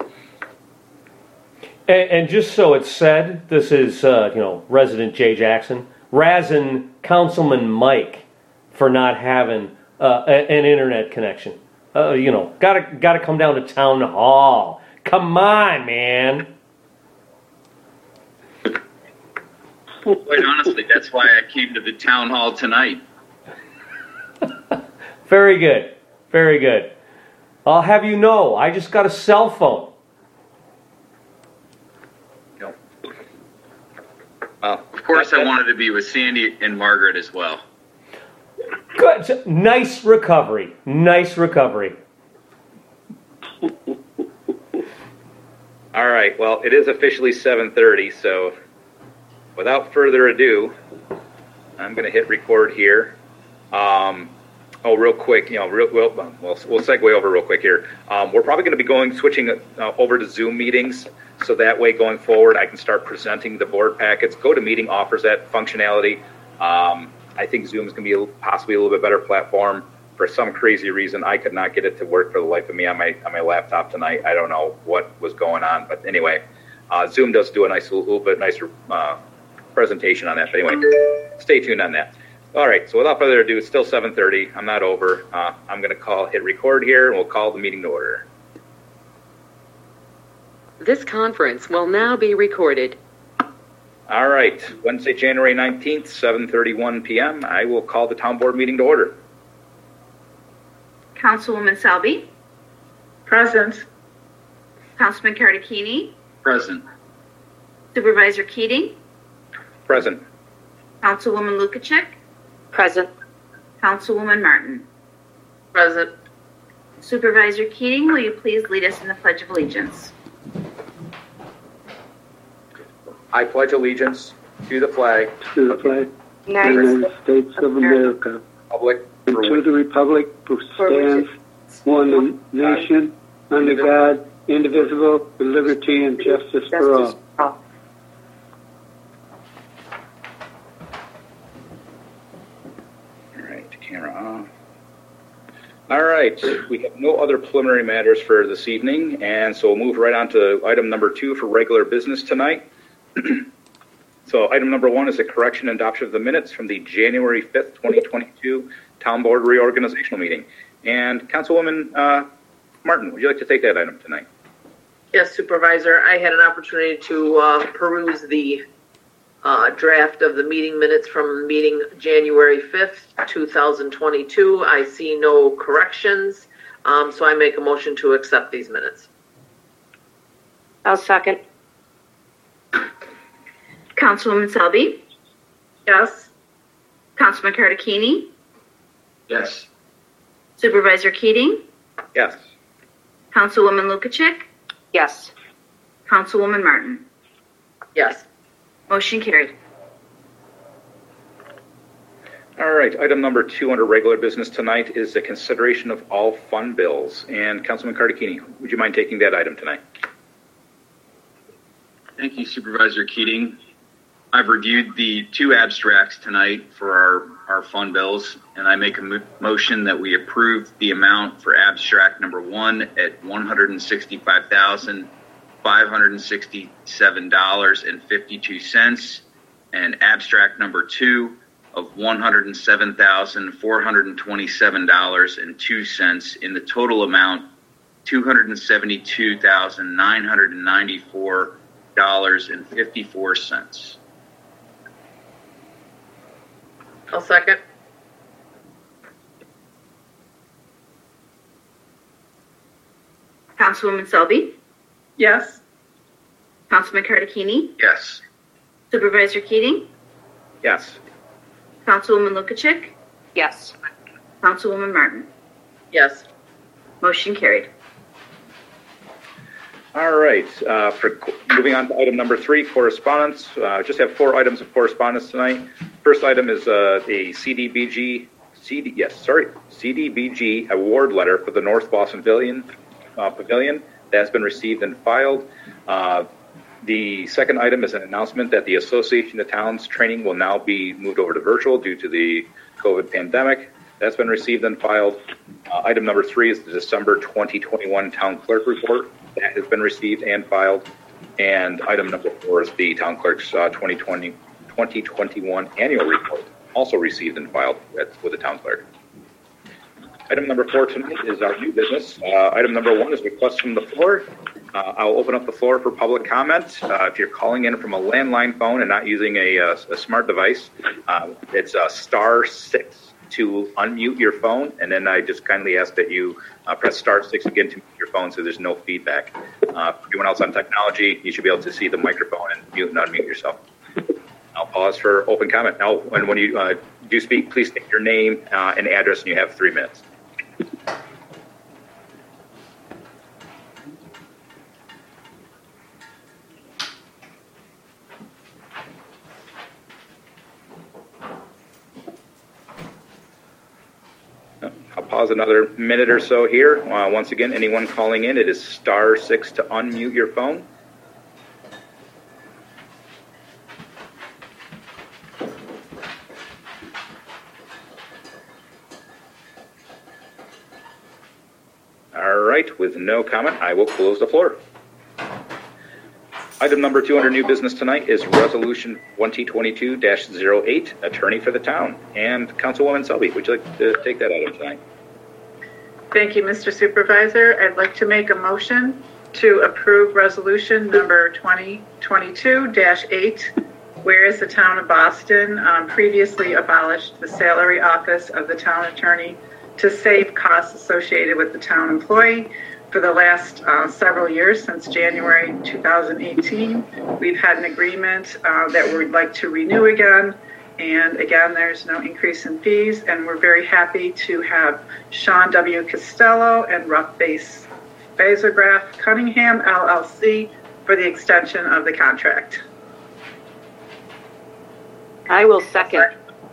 And just so it's said, this is resident Jay Jackson razzing Councilman Mike for not having an internet connection. Gotta come down to town hall. Come on, man. Quite honestly, that's why I came to the town hall tonight. Very good. Very good. I'll have you know, I just got a cell phone. Of course, I wanted to be with Sandy and Margaret as well. Good. Nice recovery. Nice recovery. All right. Well, it is officially 7:30, so without further ado, I'm going to hit record here. Oh, real quick, we'll segue over real quick here. We're probably going to be switching over to Zoom meetings, so that way going forward, I can start presenting the board packets. GoToMeeting offers that functionality. I think Zoom is going to be possibly a little bit better platform. For some crazy reason, I could not get it to work for the life of me on my laptop tonight. I don't know what was going on, but anyway, Zoom does do a little bit nicer presentation on that. But anyway, stay tuned on that. All right, so without further ado, it's still 7:30. I'm not over. I'm going to hit record here, and we'll call the meeting to order. This conference will now be recorded. All right, Wednesday, January 19th, 7:31 p.m. I will call the town board meeting to order. Councilwoman Selby, Present. Councilman Cardicchini, Present. Supervisor Keating, Present. Councilwoman Lukacek, Present. Councilwoman Martin. Present. Supervisor Keating, will you please lead us in the Pledge of Allegiance? I pledge allegiance to the flag to the flag of the United States of America, public and to the republic which stands one nation, under God, indivisible, with liberty and justice for all. Camera off. All right, we have no other preliminary matters for this evening, and so we'll move right on to item number 2 for regular business tonight. So item number 1 is a correction and adoption of the minutes from the January 5th, 2022 Town Board Reorganizational Meeting. And Councilwoman Martin, would you like to take that item tonight? Yes, Supervisor. I had an opportunity to peruse the draft of the meeting minutes from meeting January 5th, 2022. I see no corrections, so I make a motion to accept these minutes. I'll second. Councilwoman Selby, Yes. Councilman Cardicchini, Yes. Supervisor Keating, Yes. Councilwoman Lukacek, Yes. Councilwoman Martin. Yes. Motion carried. All right, item number 2 under regular business tonight is the consideration of all fund bills. And Councilman Cardicchini, would you mind taking that item tonight? Thank you, Supervisor Keating. I've reviewed the 2 abstracts tonight for our fund bills, and I make a motion that we approve the amount for abstract number 1 at $165,567.52 and abstract number 2 of $107,427.02 in the total amount $272,994.54. I'll second. Councilwoman Selby, Yes. Councilman Cardicchini, Yes. Supervisor Keating, Yes. Councilwoman Lukacek, Yes. Councilwoman Martin. Yes. Motion carried. All right, moving on to item number 3, correspondence. Just have 4 items of correspondence tonight. First item is a CDBG award letter for the North Boston Pavilion that has been received and filed. The second item is an announcement that the Association of Towns training will now be moved over to virtual due to the COVID pandemic. That's been received and filed. Item number 3 is the December 2021 Town Clerk Report. That has been received and filed. And item number 4 is the Town Clerk's 2021 Annual Report, also received and filed with the Town Clerk. Item number 4 tonight is our new business. Item number 1 is requests from the floor. I'll open up the floor for public comment. If you're calling in from a landline phone and not using a smart device, it's *6 to unmute your phone, and then I just kindly ask that you press *6 again to mute your phone so there's no feedback. For everyone else on technology, you should be able to see the microphone and mute and unmute yourself. I'll pause for open comment. Now, when you do speak, please state your name and address, and you have 3 minutes. pause another minute or so here. Once again, anyone calling in, it is *6 to unmute your phone. All right, with no comment, I will close the floor. Item number 2 under new business tonight is Resolution 2022-08, Attorney for the Town. And Councilwoman Selby, would you like to take that item tonight? Thank you, Mr. Supervisor. I'd like to make a motion to approve resolution number 2022-8, whereas the town of Boston previously abolished the salary office of the town attorney to save costs associated with the town employee. For the last several years, since January 2018, we've had an agreement that we'd like to renew again. And again, there's no increase in fees, and we're very happy to have Sean W. Costello and Rough Base Vasograph Cunningham, LLC, for the extension of the contract. I will second.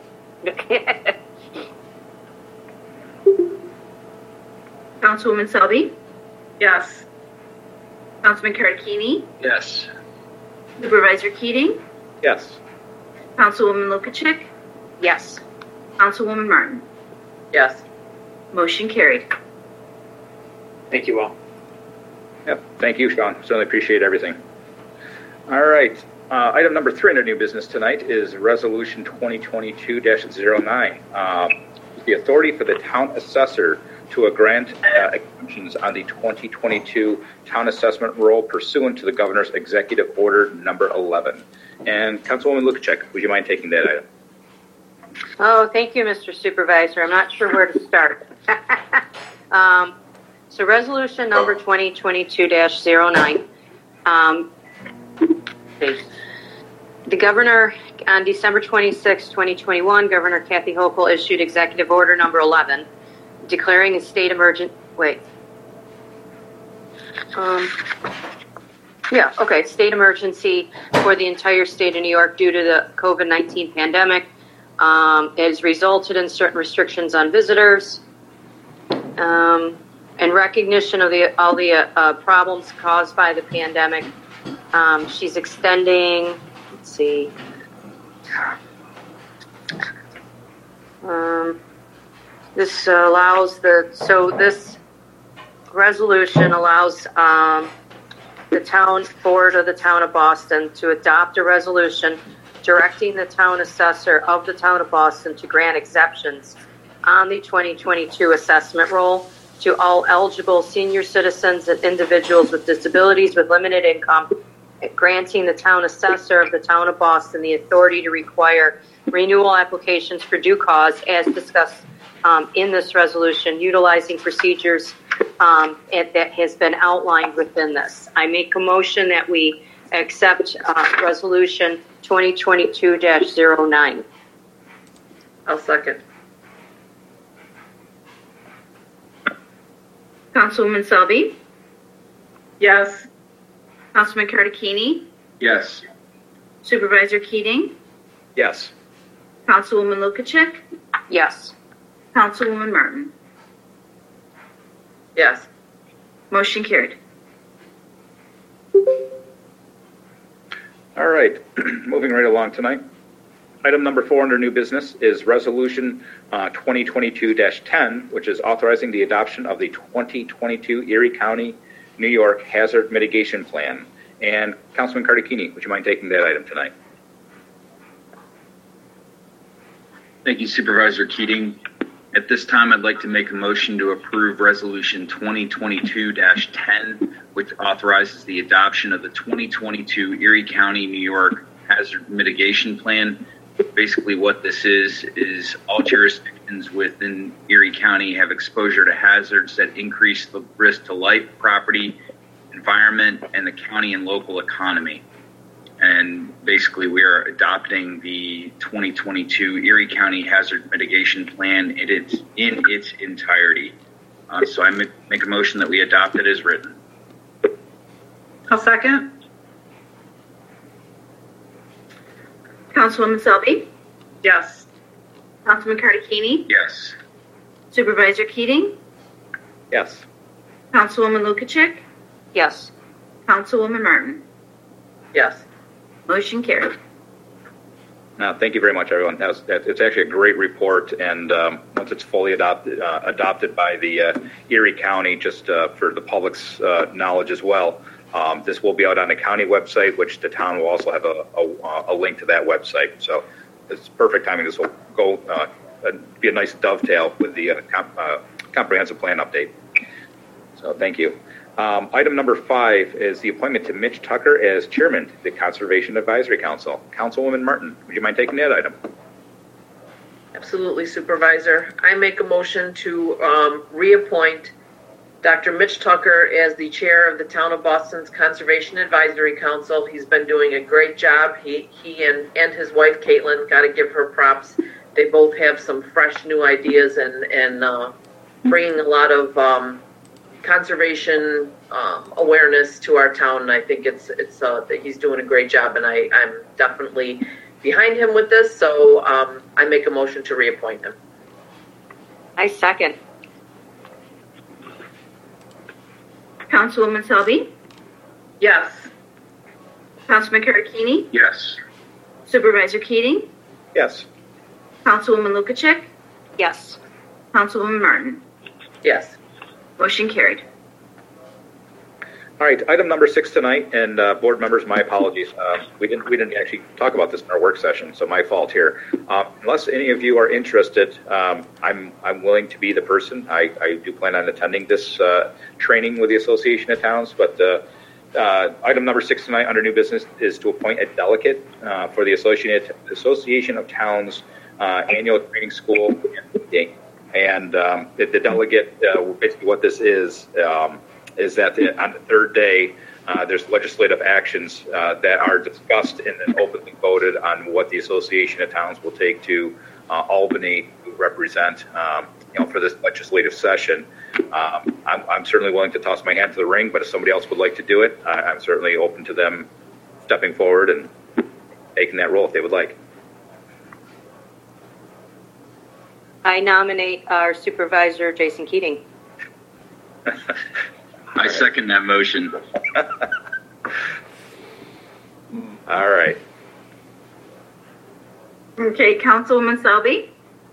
Councilwoman Selby, Yes. Councilman Karakini, Yes. Supervisor Keating, Yes. Councilwoman Lukacek, Yes. Councilwoman Martin. Yes. Motion carried. Thank you all. Yep. Thank you, Sean. Certainly appreciate everything. All right. Item number 3 under new business tonight is Resolution 2022-09. The authority for the town assessor to grant exemptions on the 2022 town assessment roll pursuant to the governor's executive order number 11. And Councilwoman Lukacek, would you mind taking that item? Oh, thank you, Mr. Supervisor. I'm not sure where to start. So resolution number 2022-09. The governor, on December 26, 2021, Governor Kathy Hochul issued executive order number 11, declaring a state emergent. State emergency for the entire state of New York due to the COVID-19 pandemic. It has resulted in certain restrictions on visitors. In recognition of all the problems caused by the pandemic, she's extending. Let's see. This allows this resolution allows the town board of the town of Boston to adopt a resolution directing the town assessor of the town of Boston to grant exceptions on the 2022 assessment roll to all eligible senior citizens and individuals with disabilities with limited income, granting the town assessor of the town of Boston the authority to require renewal applications for due cause as discussed in this resolution, utilizing procedures that has been outlined within this. I make a motion that we accept resolution 2022-09. I'll second. Councilwoman Selby, Yes. Councilman Karakini, Yes. Supervisor Keating, Yes. Councilwoman Lukacek, Yes. Councilwoman Martin. Yes. Motion carried. All right. Moving right along tonight. Item number 4 under new business is Resolution 2022-10, which is authorizing the adoption of the 2022 Erie County, New York Hazard Mitigation Plan. And Councilman Karakini, would you mind taking that item tonight? Thank you, Supervisor Keating. At this time, I'd like to make a motion to approve Resolution 2022-10, which authorizes the adoption of the 2022 Erie County, New York Hazard Mitigation Plan. Basically what this is all jurisdictions within Erie County have exposure to hazards that increase the risk to life, property, environment, and the county and local economy. And basically we are adopting the 2022 Erie County Hazard Mitigation Plan in its entirety. So I make a motion that we adopt it as written. I'll second. Councilwoman Selby, Yes. Councilman Karakini, Yes. Supervisor Keating, Yes. Councilwoman Lukacek, Yes. Councilwoman Martin. Yes. Motion carried. No, thank you very much, everyone. It's actually a great report, and once it's fully adopted by the Erie County, just for the public's knowledge as well, this will be out on the county website, which the town will also have a link to that website. So it's perfect timing. This will go be a nice dovetail with the comprehensive plan update. So thank you. Item number 5 is the appointment to Mitch Tucker as chairman to the Conservation Advisory Council. Councilwoman Martin, would you mind taking that item? Absolutely, Supervisor. I make a motion to reappoint Dr. Mitch Tucker as the chair of the Town of Boston's Conservation Advisory Council. He's been doing a great job. He and his wife, Caitlin, got to give her props. They both have some fresh new ideas and bringing a lot of conservation awareness to our town. And I think it's he's doing a great job, and I'm definitely behind him with this. So I make a motion to reappoint him. I second. Councilwoman Selby, Yes. Councilman Karakini, Yes. Supervisor Keating, Yes. Councilwoman Lukacek, Yes. Councilwoman Martin. Yes. Motion carried. All right, item number 6 tonight, and board members, my apologies. We didn't actually talk about this in our work session, so my fault here. Unless any of you are interested, I'm willing to be the person. I do plan on attending this training with the Association of Towns, but item number 6 tonight under new business is to appoint a delegate for the Association of Towns annual training school meeting. And the delegate, basically what this is that on the third day, there's legislative actions that are discussed and then openly voted on what the Association of Towns will take to Albany to represent, for this legislative session. I'm certainly willing to toss my hand to the ring, but if somebody else would like to do it, I'm certainly open to them stepping forward and taking that role if they would like. I nominate our supervisor, Jason Keating. I second that motion. All right. Okay, Councilwoman Selby,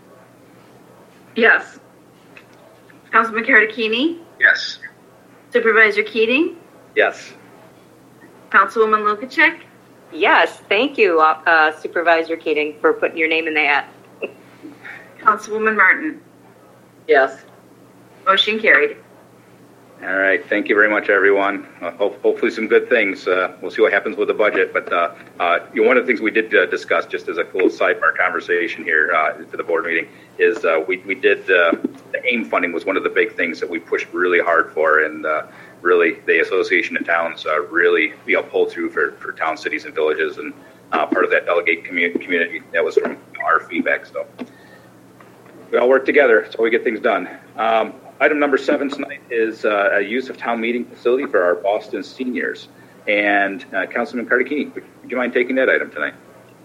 Yes. Councilman Karakini, Yes. Supervisor Keating, Yes. Councilwoman Lukacek, Yes, thank you, Supervisor Keating, for putting your name in the hat. Councilwoman Martin. Yes. Motion carried. All right. Thank you very much, everyone. Hopefully some good things. We'll see what happens with the budget. But one of the things we did discuss, just as a little sidebar conversation here to the board meeting, is we did the AIM funding was one of the big things that we pushed really hard for, and really the Association of Towns really pulled through for towns, cities, and villages, and part of that delegate community. That was from our feedback. So we all work together so we get things done. Item number 7 tonight is a use of town meeting facility for our Boston seniors. And Councilman Karakini, would you mind taking that item tonight?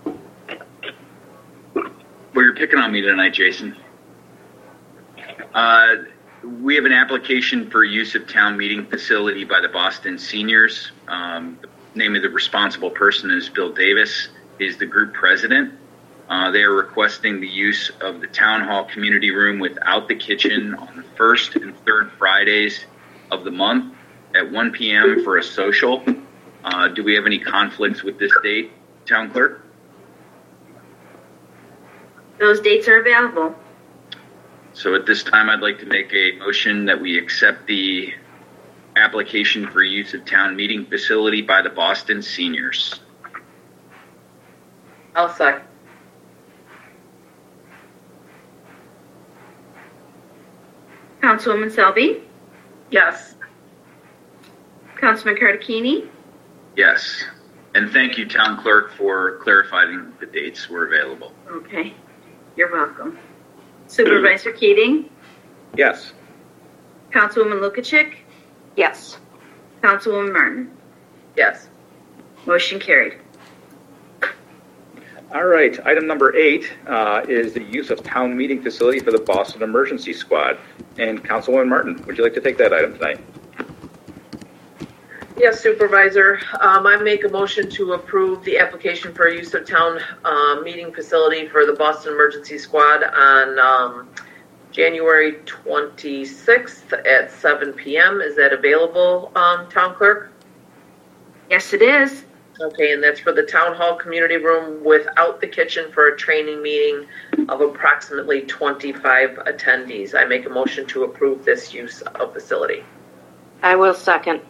Well, you're picking on me tonight, Jason. We have an application for use of town meeting facility by the Boston seniors. The name of the responsible person is Bill Davis. He's the group president. They are requesting the use of the town hall community room without the kitchen on the first and third Fridays of the month at 1 p.m. for a social. Do we have any conflicts with this date, Town Clerk? Those dates are available. So at this time, I'd like to make a motion that we accept the application for use of town meeting facility by the Boston seniors. I'll second. Councilwoman Selby, Yes. Councilman Karakini, Yes. And thank you, Town Clerk, for clarifying the dates were available. okay, you're welcome. Supervisor Keating, Yes. Councilwoman Lukacek, Yes. Councilwoman Martin. Yes. Motion carried. All right, item number 8 is the use of town meeting facility for the Boston Emergency Squad. And Councilwoman Martin, would you like to take that item tonight? Yes, Supervisor. I make a motion to approve the application for use of town meeting facility for the Boston Emergency Squad on January 26th at 7 p.m. Is that available, Town Clerk? Yes, it is. Okay, and that's for the Town Hall Community Room without the kitchen for a training meeting of approximately 25 attendees. I make a motion to approve this use of facility. I will second.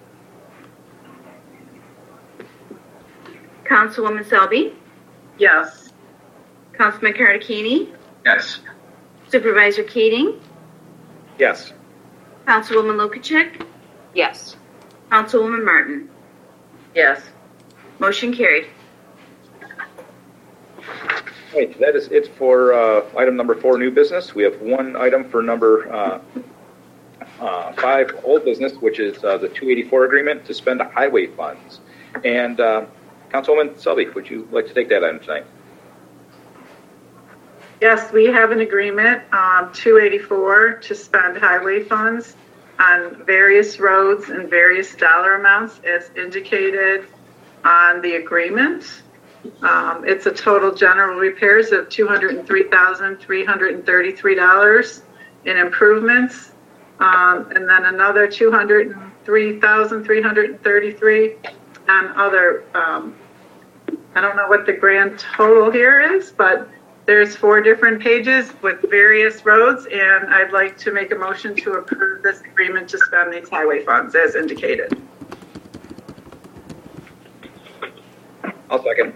Councilwoman Selby, Yes. Councilman Cardicchini, Yes. Supervisor Keating, Yes. Councilwoman Lukacek, Yes. Councilwoman Martin. Yes. Motion carried. Right, that is it for item number 4, new business. We have one item for number 5, old business, which is the 284 agreement to spend highway funds. And Councilwoman Selby, would you like to take that item tonight? Yes, we have an agreement, 284, to spend highway funds on various roads and various dollar amounts as indicated on the agreement. It's a total general repairs of $203,333 in improvements, and then another $203,333 on other, I don't know what the grand total here is, but there's 4 different pages with various roads, and I'd like to make a motion to approve this agreement to spend these highway funds as indicated. I'll second.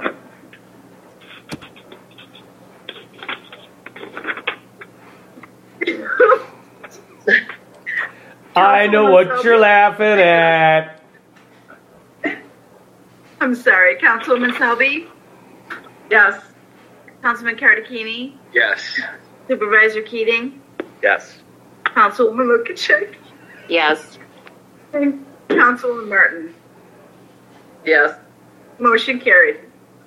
I know what you're laughing at. I'm sorry, Councilwoman Selby, Yes. Councilman Cardicchini, Yes. Supervisor Keating, Yes. Councilwoman Lukacek, Yes. and Councilwoman Martin. Yes. Motion carried.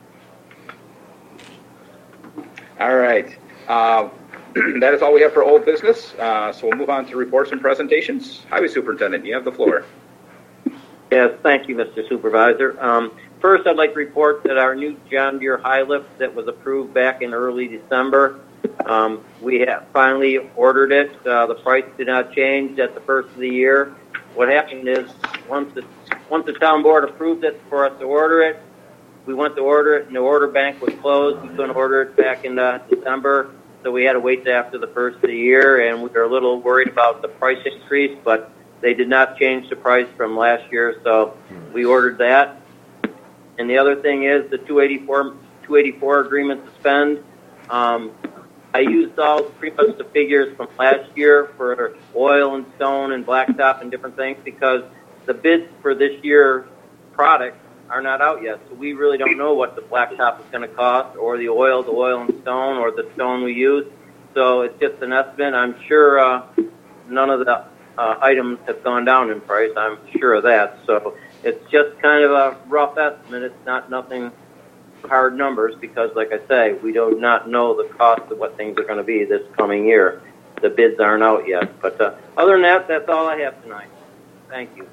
All right. That is all we have for old business. So we'll move on to reports and presentations. Highway Superintendent, you have the floor. Yes, thank you, Mr. Supervisor. First, I'd like to report that our new John Deere high lift that was approved back in early December, we have finally ordered it. The price did not change at the first of the year. What happened is once the town board approved it for us to order it, we went to order it and the order bank was closed. We couldn't order it back in December, so we had to wait till after the first of the year, and we were a little worried about the price increase, but they did not change the price from last year, so we ordered that. And the other thing is the 284 agreement to spend. I used all pretty much the figures from last year for oil and stone and blacktop and different things because the bids for this year's product are not out yet. So we really don't know what the blacktop is going to cost or the oil and stone or the stone we use. So it's just an estimate. I'm sure none of the items have gone down in price. I'm sure of that. So it's just kind of a rough estimate. It's not nothing hard numbers because, like I say, we do not know the cost of what things are going to be this coming year. The bids aren't out yet. But other than that, that's all I have tonight. Thank you.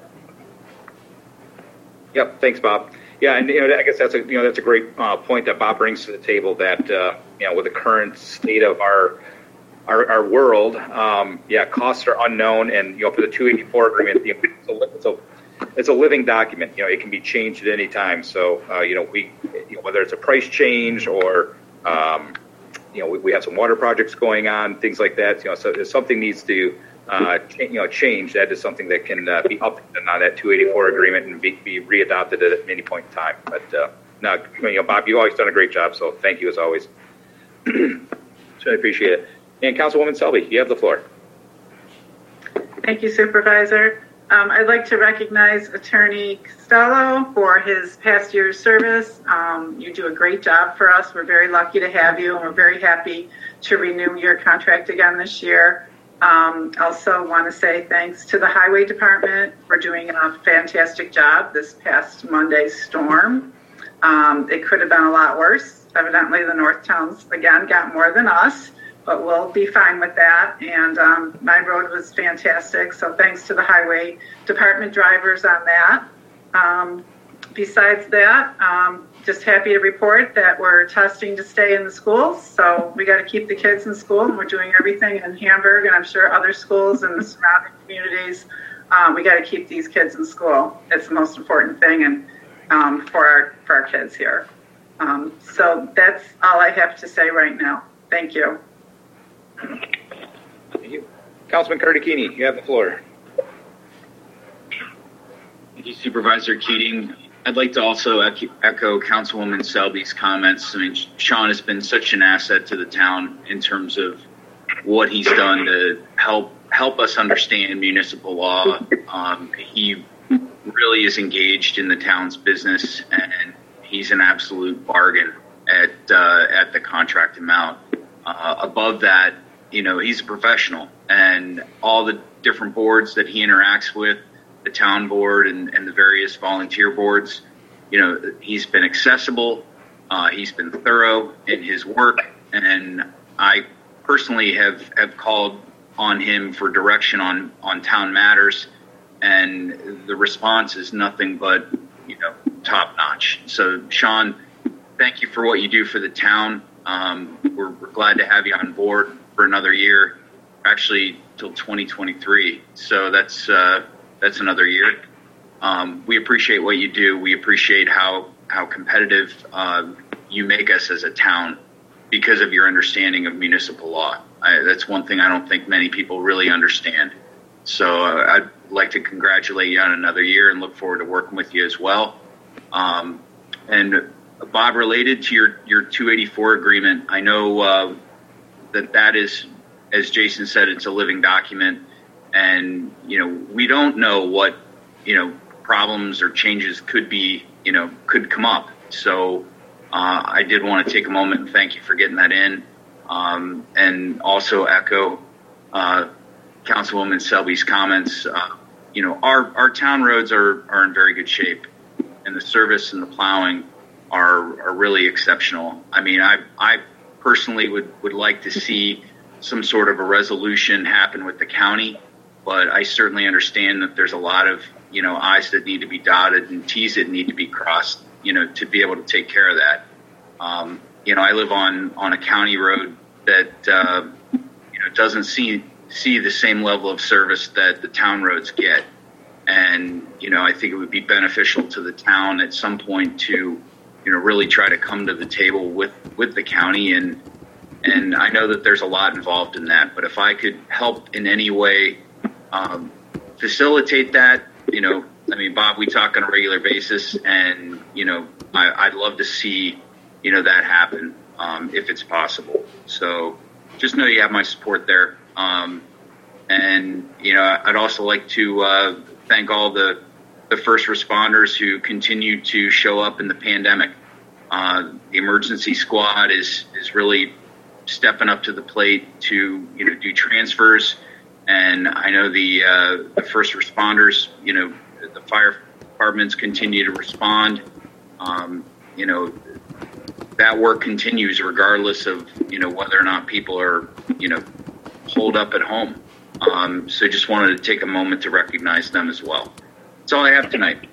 Yep, thanks, Bob. Yeah, and I guess that's a great point that Bob brings to the table. That with the current state of our world, costs are unknown, and for the 284 agreement, it's a living document. It can be changed at any time. So whether it's a price change or we have some water projects going on, things like that. So if something needs to change, that is something that can be up on that 284 agreement and be readopted at any point in time. But no, Bob, you've always done a great job, so thank you as always. So I appreciate it. And Councilwoman Selby, you have the floor. Thank you, Supervisor. I'd like to recognize Attorney Costello for his past year's service. You do a great job for us. We're very lucky to have you, and we're very happy to renew your contract again this year. Also want to say thanks to the Highway Department for doing a fantastic job this past Monday's storm. It could have been a lot worse. Evidently, the North Towns, again, got more than us, but we'll be fine with that. And my road was fantastic, so thanks to the highway department drivers on that. Besides that, just happy to report that we're testing to stay in the schools. So we got to keep the kids in school, and we're doing everything in Hamburg, and I'm sure other schools in the surrounding communities. We got to keep these kids in school. It's the most important thing, and for our kids here. So that's all I have to say right now. Thank you. Thank you. Councilman Cardicchini, you have the floor. Thank you, Supervisor Keating. I'd like to also echo Councilwoman Selby's comments. I mean, Sean has been such an asset to the town in terms of what he's done to help us understand municipal law. He really is engaged in the town's business, and he's an absolute bargain at the contract amount. Above that, he's a professional, and all the different boards that he interacts with, the town board and the various volunteer boards, he's been accessible, he's been thorough in his work, and I personally have called on him for direction on town matters, and the response is nothing but top notch. So Sean, thank you for what you do for the town. We're glad to have you on board for another year, actually till 2023. So that's another year. We appreciate what you do. We appreciate how competitive you make us as a town because of your understanding of municipal law. That's one thing I don't think many people really understand. So I'd like to congratulate you on another year and look forward to working with you as well. And Bob, related to your 284 agreement, I know that is, as Jason said, it's a living document. And, we don't know what, problems or changes could come up. So I did want to take a moment and thank you for getting that in. And also echo Councilwoman Selby's comments. Our town roads are in very good shape, and the service and the plowing are really exceptional. I mean, I personally would like to see some sort of a resolution happen with the county, but I certainly understand that there's a lot of, I's that need to be dotted and T's that need to be crossed, to be able to take care of that. I live on a county road that, doesn't see the same level of service that the town roads get. And, I think it would be beneficial to the town at some point to, really try to come to the table with the county. And I know that there's a lot involved in that, but if I could help in any way, facilitate that, Bob, we talk on a regular basis, and, I'd love to see, that happen, if it's possible. So just know you have my support there. And, I'd also like to thank all the first responders who continue to show up in the pandemic. The emergency squad is really stepping up to the plate to, do transfers. And I know the first responders, the fire departments continue to respond. That work continues regardless of, whether or not people are, holed up at home. So just wanted to take a moment to recognize them as well. That's all I have tonight.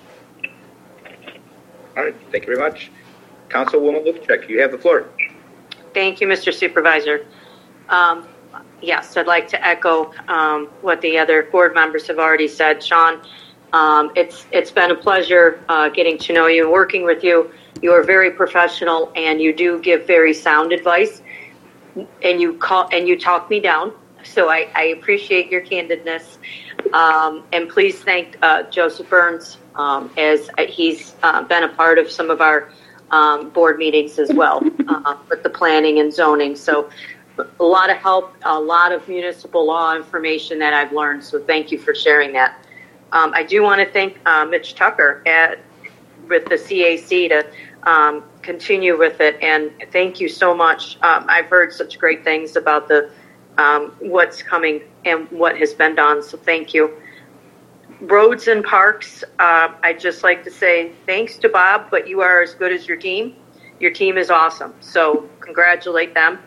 All right. Thank you very much. Councilwoman Lukacek, you have the floor. Thank you, Mr. Supervisor. Yes, I'd like to echo what the other board members have already said. Sean, it's been a pleasure getting to know you and working with you. You are very professional, and you do give very sound advice, and you talk me down. So I appreciate your candidness. And please thank Joseph Burns, as he's been a part of some of our board meetings as well, with the planning and zoning. So a lot of help, a lot of municipal law information that I've learned. So thank you for sharing that. I do want to thank Mitch Tucker with the CAC to continue with it. And thank you so much. I've heard such great things about the what's coming and what has been done. So thank you. Roads and parks, I'd just like to say thanks to Bob, but you are as good as your team. your team is awesome. So congratulate them.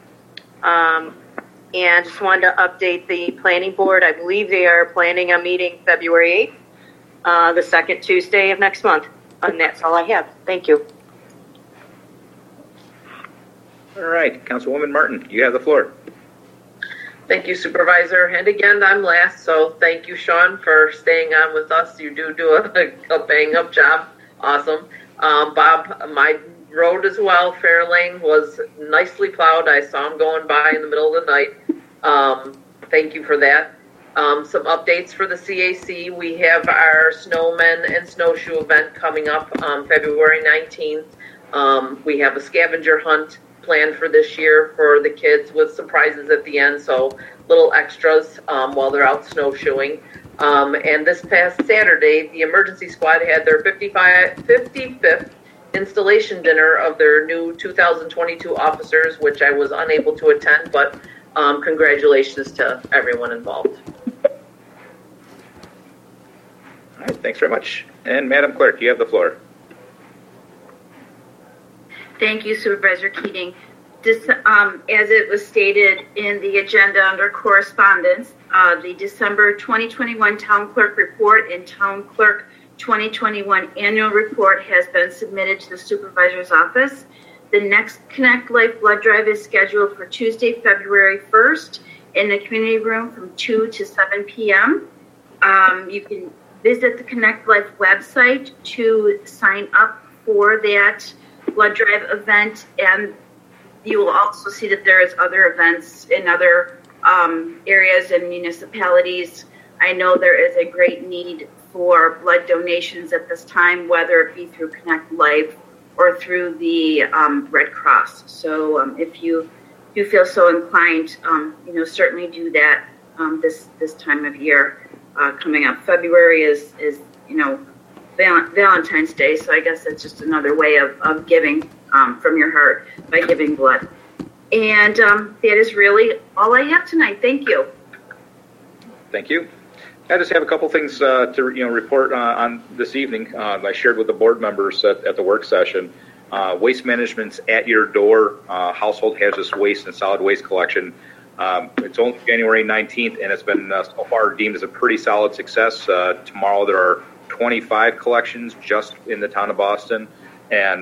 And just wanted to update the planning board. I believe they are planning a meeting February 8th, the second Tuesday of next month. And that's all I have. Thank you. All right, Councilwoman Martin, you have the floor. Thank you, Supervisor. And again, I'm last, so thank you, Sean, for staying on with us. You do a bang-up job. Awesome. Bob, my road as well, Fair Lane, was nicely plowed. I saw him going by in the middle of the night. Thank you for that. Some updates for the CAC. We have our Snowmen and Snowshoe event coming up February 19th. We have a scavenger hunt planned for this year for the kids with surprises at the end, so little extras while they're out snowshoeing. And this past Saturday, the emergency squad had their 55th installation dinner of their new 2022 officers, which I was unable to attend, but congratulations to everyone involved. All right, thanks very much. And Madam Clerk, you have the floor. Thank you, Supervisor Keating. As it was stated in the agenda under correspondence, the December 2021 Town Clerk Report and Town Clerk 2021 Annual Report has been submitted to the Supervisor's Office. The next Connect Life blood drive is scheduled for Tuesday, February 1st in the community room from 2 to 7 p.m. You can visit the Connect Life website to sign up for that blood drive event, and you will also see that there is other events in other areas and municipalities. I know there is a great need for blood donations at this time, whether it be through Connect Life or through the Red Cross. So if you do feel so inclined, certainly do that this time of year. Coming up, February is Valentine's Day, so I guess it's just another way of giving from your heart by giving blood. And that is really all I have tonight. Thank you. Thank you. I just have a couple things to report on this evening. I shared with the board members at the work session. Waste Management's At Your Door household hazardous waste and solid waste collection. It's only January 19th, and it's been so far deemed as a pretty solid success. Tomorrow there are 25 collections just in the town of Boston, and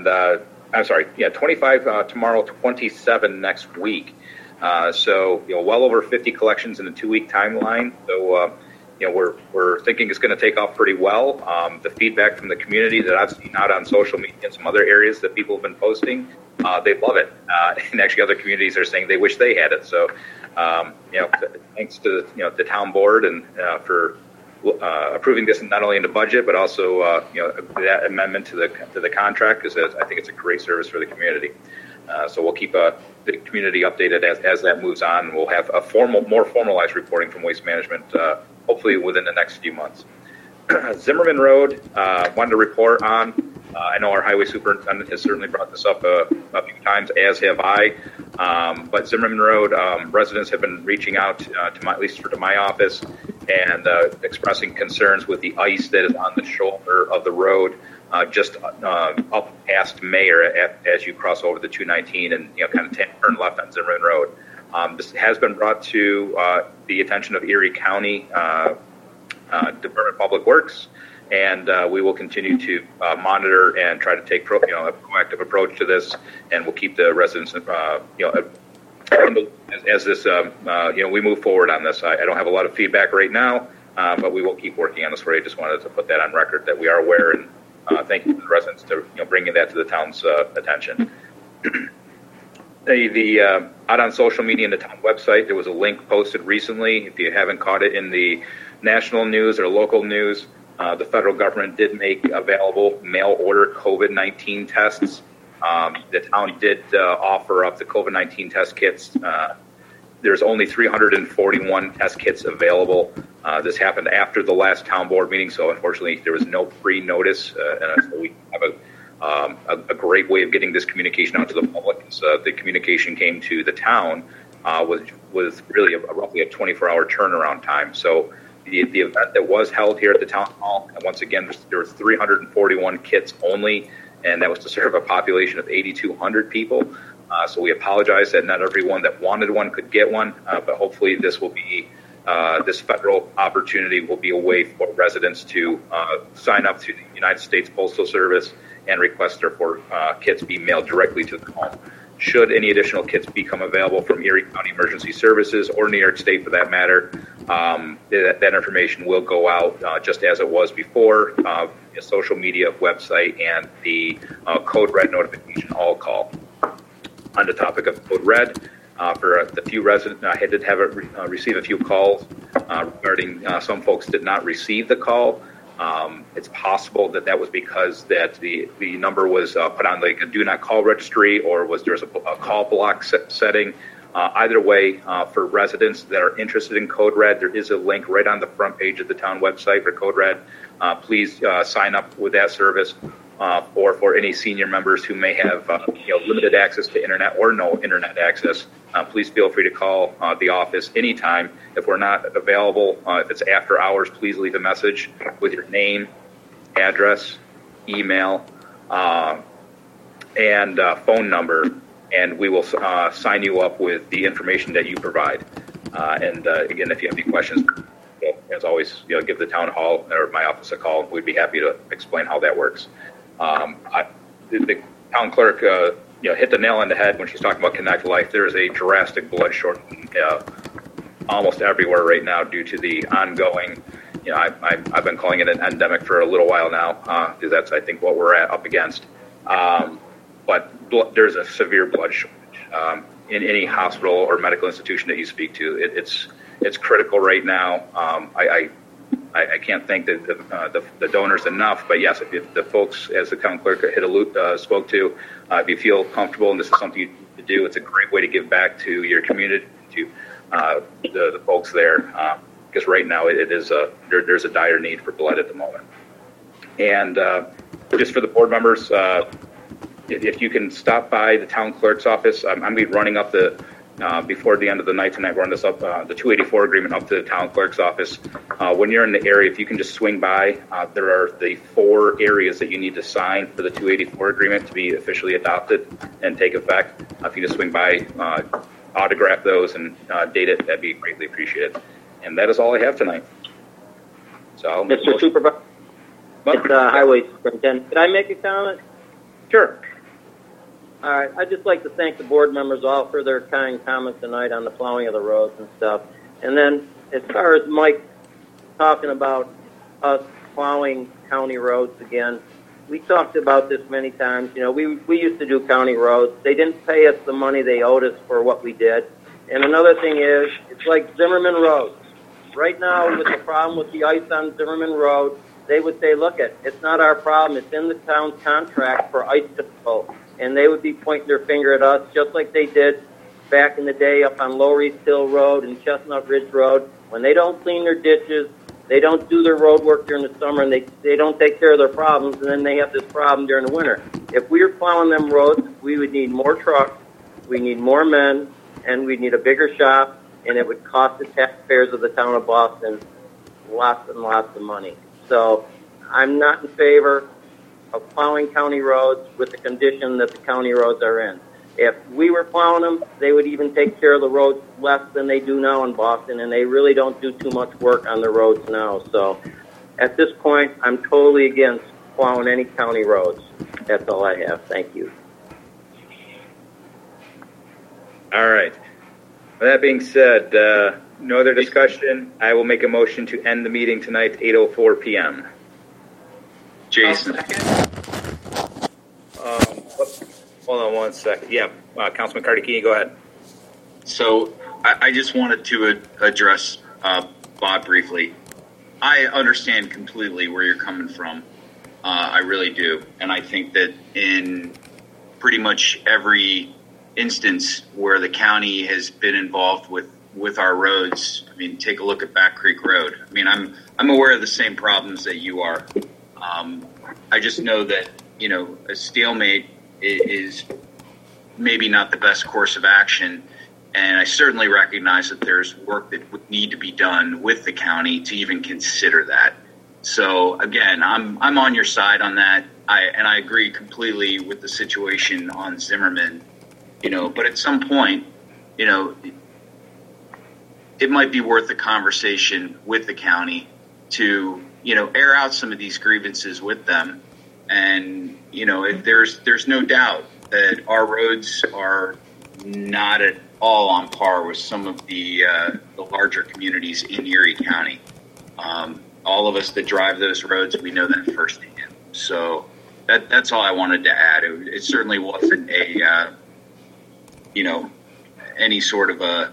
25 tomorrow, 27 next week. So well over 50 collections in a 2-week timeline. So we're thinking it's going to take off pretty well. The feedback from the community that I've seen out on social media and some other areas that people have been posting, they love it. And actually, other communities are saying they wish they had it. So thanks to the town board and for approving this not only in the budget but also that amendment to the contract, because I think it's a great service for the community. So we'll keep the community updated as that moves on. We'll have a more formalized reporting from Waste Management hopefully within the next few months. Zimmerman Road, wanted to report on. I know our highway superintendent has certainly brought this up a few times, as have I. But Zimmerman Road, residents have been reaching out to my office and expressing concerns with the ice that is on the shoulder of the road, just up past Mayor as you cross over the 219 and kind of turn left on Zimmerman Road. This has been brought to the attention of Erie County Department of Public Works, and we will continue to monitor and try to take a proactive approach to this, and we'll keep the residents as this we move forward on this. I don't have a lot of feedback right now, but we will keep working on this. I just wanted to put that on record that we are aware, and thank you to the residents to bringing that to the town's attention. The out on social media and the town website, there was a link posted recently. If you haven't caught it in the national news or local news, the federal government did make available mail order COVID-19 tests. The town did offer up the COVID-19 test kits. There's only 341 test kits available. This happened after the last town board meeting, so unfortunately there was no pre-notice. So we have a great way of getting this communication out to the public. So the communication came to the town was really roughly a 24-hour turnaround time. So the event that was held here at the town hall, and once again, there was 341 kits only, and that was to serve a population of 8,200 people. So we apologize that not everyone that wanted one could get one, but hopefully this will be this federal opportunity will be a way for residents to sign up to the United States Postal Service and request their kits be mailed directly to their home. Should any additional kits become available from Erie County Emergency Services or New York State for that matter, that information will go out just as it was before, social media, website, and the Code Red notification all call. On the topic of Code Red, for the few residents, I did have receive a few calls regarding some folks did not receive the call. It's possible that was because that the number was put on like a do not call registry, or there's a call block setting. Either way, for residents that are interested in Code Red, there is a link right on the front page of the town website for Code Red. Please sign up with that service. Or for any senior members who may have limited access to internet or no internet access, please feel free to call the office anytime. If we're not available, if it's after hours, please leave a message with your name, address, email, and phone number, and we will sign you up with the information that you provide. Again, if you have any questions, as always, give the town hall or my office a call. We'd be happy to explain how that works. The town clerk, hit the nail on the head when she's talking about Connect Life. There is a drastic blood shortage almost everywhere right now due to the ongoing. I've been calling it an endemic for a little while now because that's I think what we're up against. But there's a severe blood shortage in any hospital or medical institution that you speak to. It's critical right now. I can't thank the donors enough, but yes, if the folks, as the town clerk spoke to, if you feel comfortable and this is something you need to do, it's a great way to give back to your community, to the folks there, because right now it is there's a dire need for blood at the moment. And just for the board members, if you can stop by the town clerk's office, I'm going to be running up before the end of the night tonight, run this up, the 284 agreement up to the town clerk's office. When you're in the area, if you can just swing by, there are the 4 areas that you need to sign for the 284 agreement to be officially adopted and take effect. If you just swing by, autograph those and date it, that'd be greatly appreciated. And that is all I have tonight. So, Mr. Supervisor, it's Highway Superintendent. Could I make a comment? Sure. All right. I'd just like to thank the board members all for their kind comments tonight on the plowing of the roads and stuff. And then as far as Mike talking about us plowing county roads again, we talked about this many times. We used to do county roads. They didn't pay us the money they owed us for what we did. And another thing is, it's like Zimmerman Road. Right now, with the problem with the ice on Zimmerman Road, they would say, look, it's not our problem. It's in the town's contract for ice control. And they would be pointing their finger at us, just like they did back in the day up on Lower East Hill Road and Chestnut Ridge Road. When they don't clean their ditches, they don't do their road work during the summer, and they don't take care of their problems, and then they have this problem during the winter. If we were plowing them roads, we would need more trucks, we need more men, and we'd need a bigger shop, and it would cost the taxpayers of the town of Boston lots and lots of money. So I'm not in favor of plowing county roads with the condition that the county roads are in. If we were plowing them, they would even take care of the roads less than they do now in Boston, and they really don't do too much work on the roads now. So at this point, I'm totally against plowing any county roads. That's all I have. Thank you. All right. With that being said, no other discussion. I will make a motion to end the meeting tonight at 8:04 p.m. Jason. Hold on one second. Yeah, Councilman Carter-Keeney, go ahead. So I just wanted to address Bob briefly. I understand completely where you're coming from. I really do. And I think that in pretty much every instance where the county has been involved with our roads, I mean, take a look at Back Creek Road. I mean, I'm aware of the same problems that you are. I just know that, a stalemate is maybe not the best course of action. And I certainly recognize that there's work that would need to be done with the county to even consider that. So again, I'm on your side on that. I agree completely with the situation on Zimmerman, but at some point, it might be worth a conversation with the county to, air out some of these grievances with them. And, if there's no doubt that our roads are not at all on par with some of the larger communities in Erie County. All of us that drive those roads, we know that firsthand. So that's all I wanted to add. It certainly wasn't a, any sort of a,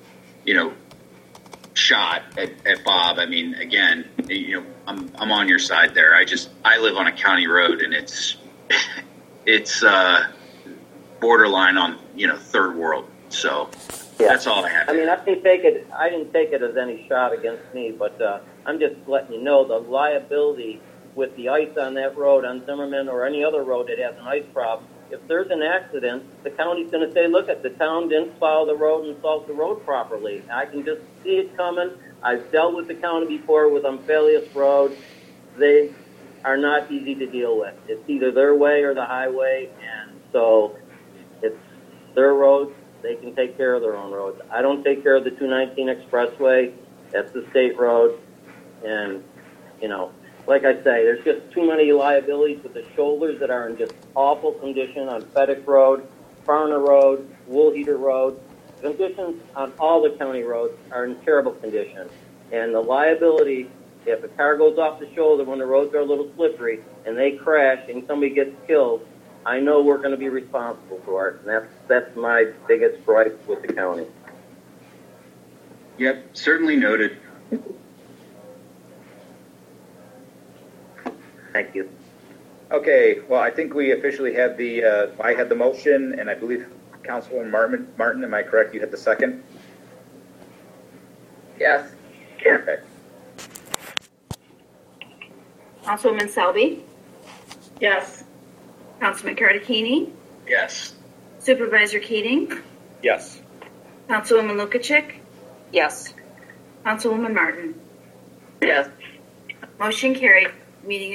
shot at Bob. I mean, again, I'm on your side there. I live on a county road, and it's borderline on third world. So that's all I have. I mean, I didn't take it as any shot against me, but I'm just letting you know the liability with the ice on that road on Zimmerman or any other road that has an ice problem. If there's an accident, the county's going to say, look, the town didn't plow the road and salt the road properly. I can just see it coming. I've dealt with the county before with Umphalius Road. They are not easy to deal with. It's either their way or the highway, and so it's their roads. They can take care of their own roads. I don't take care of the 219 Expressway. That's the state road. And, like I say, there's just too many liabilities with the shoulders that are in just awful condition on Feddick Road, Farner Road, Woolheater Road. Conditions on all the county roads are in terrible condition. And the liability, if a car goes off the shoulder when the roads are a little slippery and they crash and somebody gets killed, I know we're going to be responsible for it. And that's my biggest gripe with the county. Yep, certainly noted. Thank you. Okay, well, I think we officially had I had the motion, and I believe Councilwoman Martin, am I correct? You had the second? Yes. Okay. Councilwoman Selby, Yes. Councilman Cardicchini, Yes. Supervisor Keating, Yes. Councilwoman Lukacek, Yes. Councilwoman Martin. Yes. Motion carried. Meeting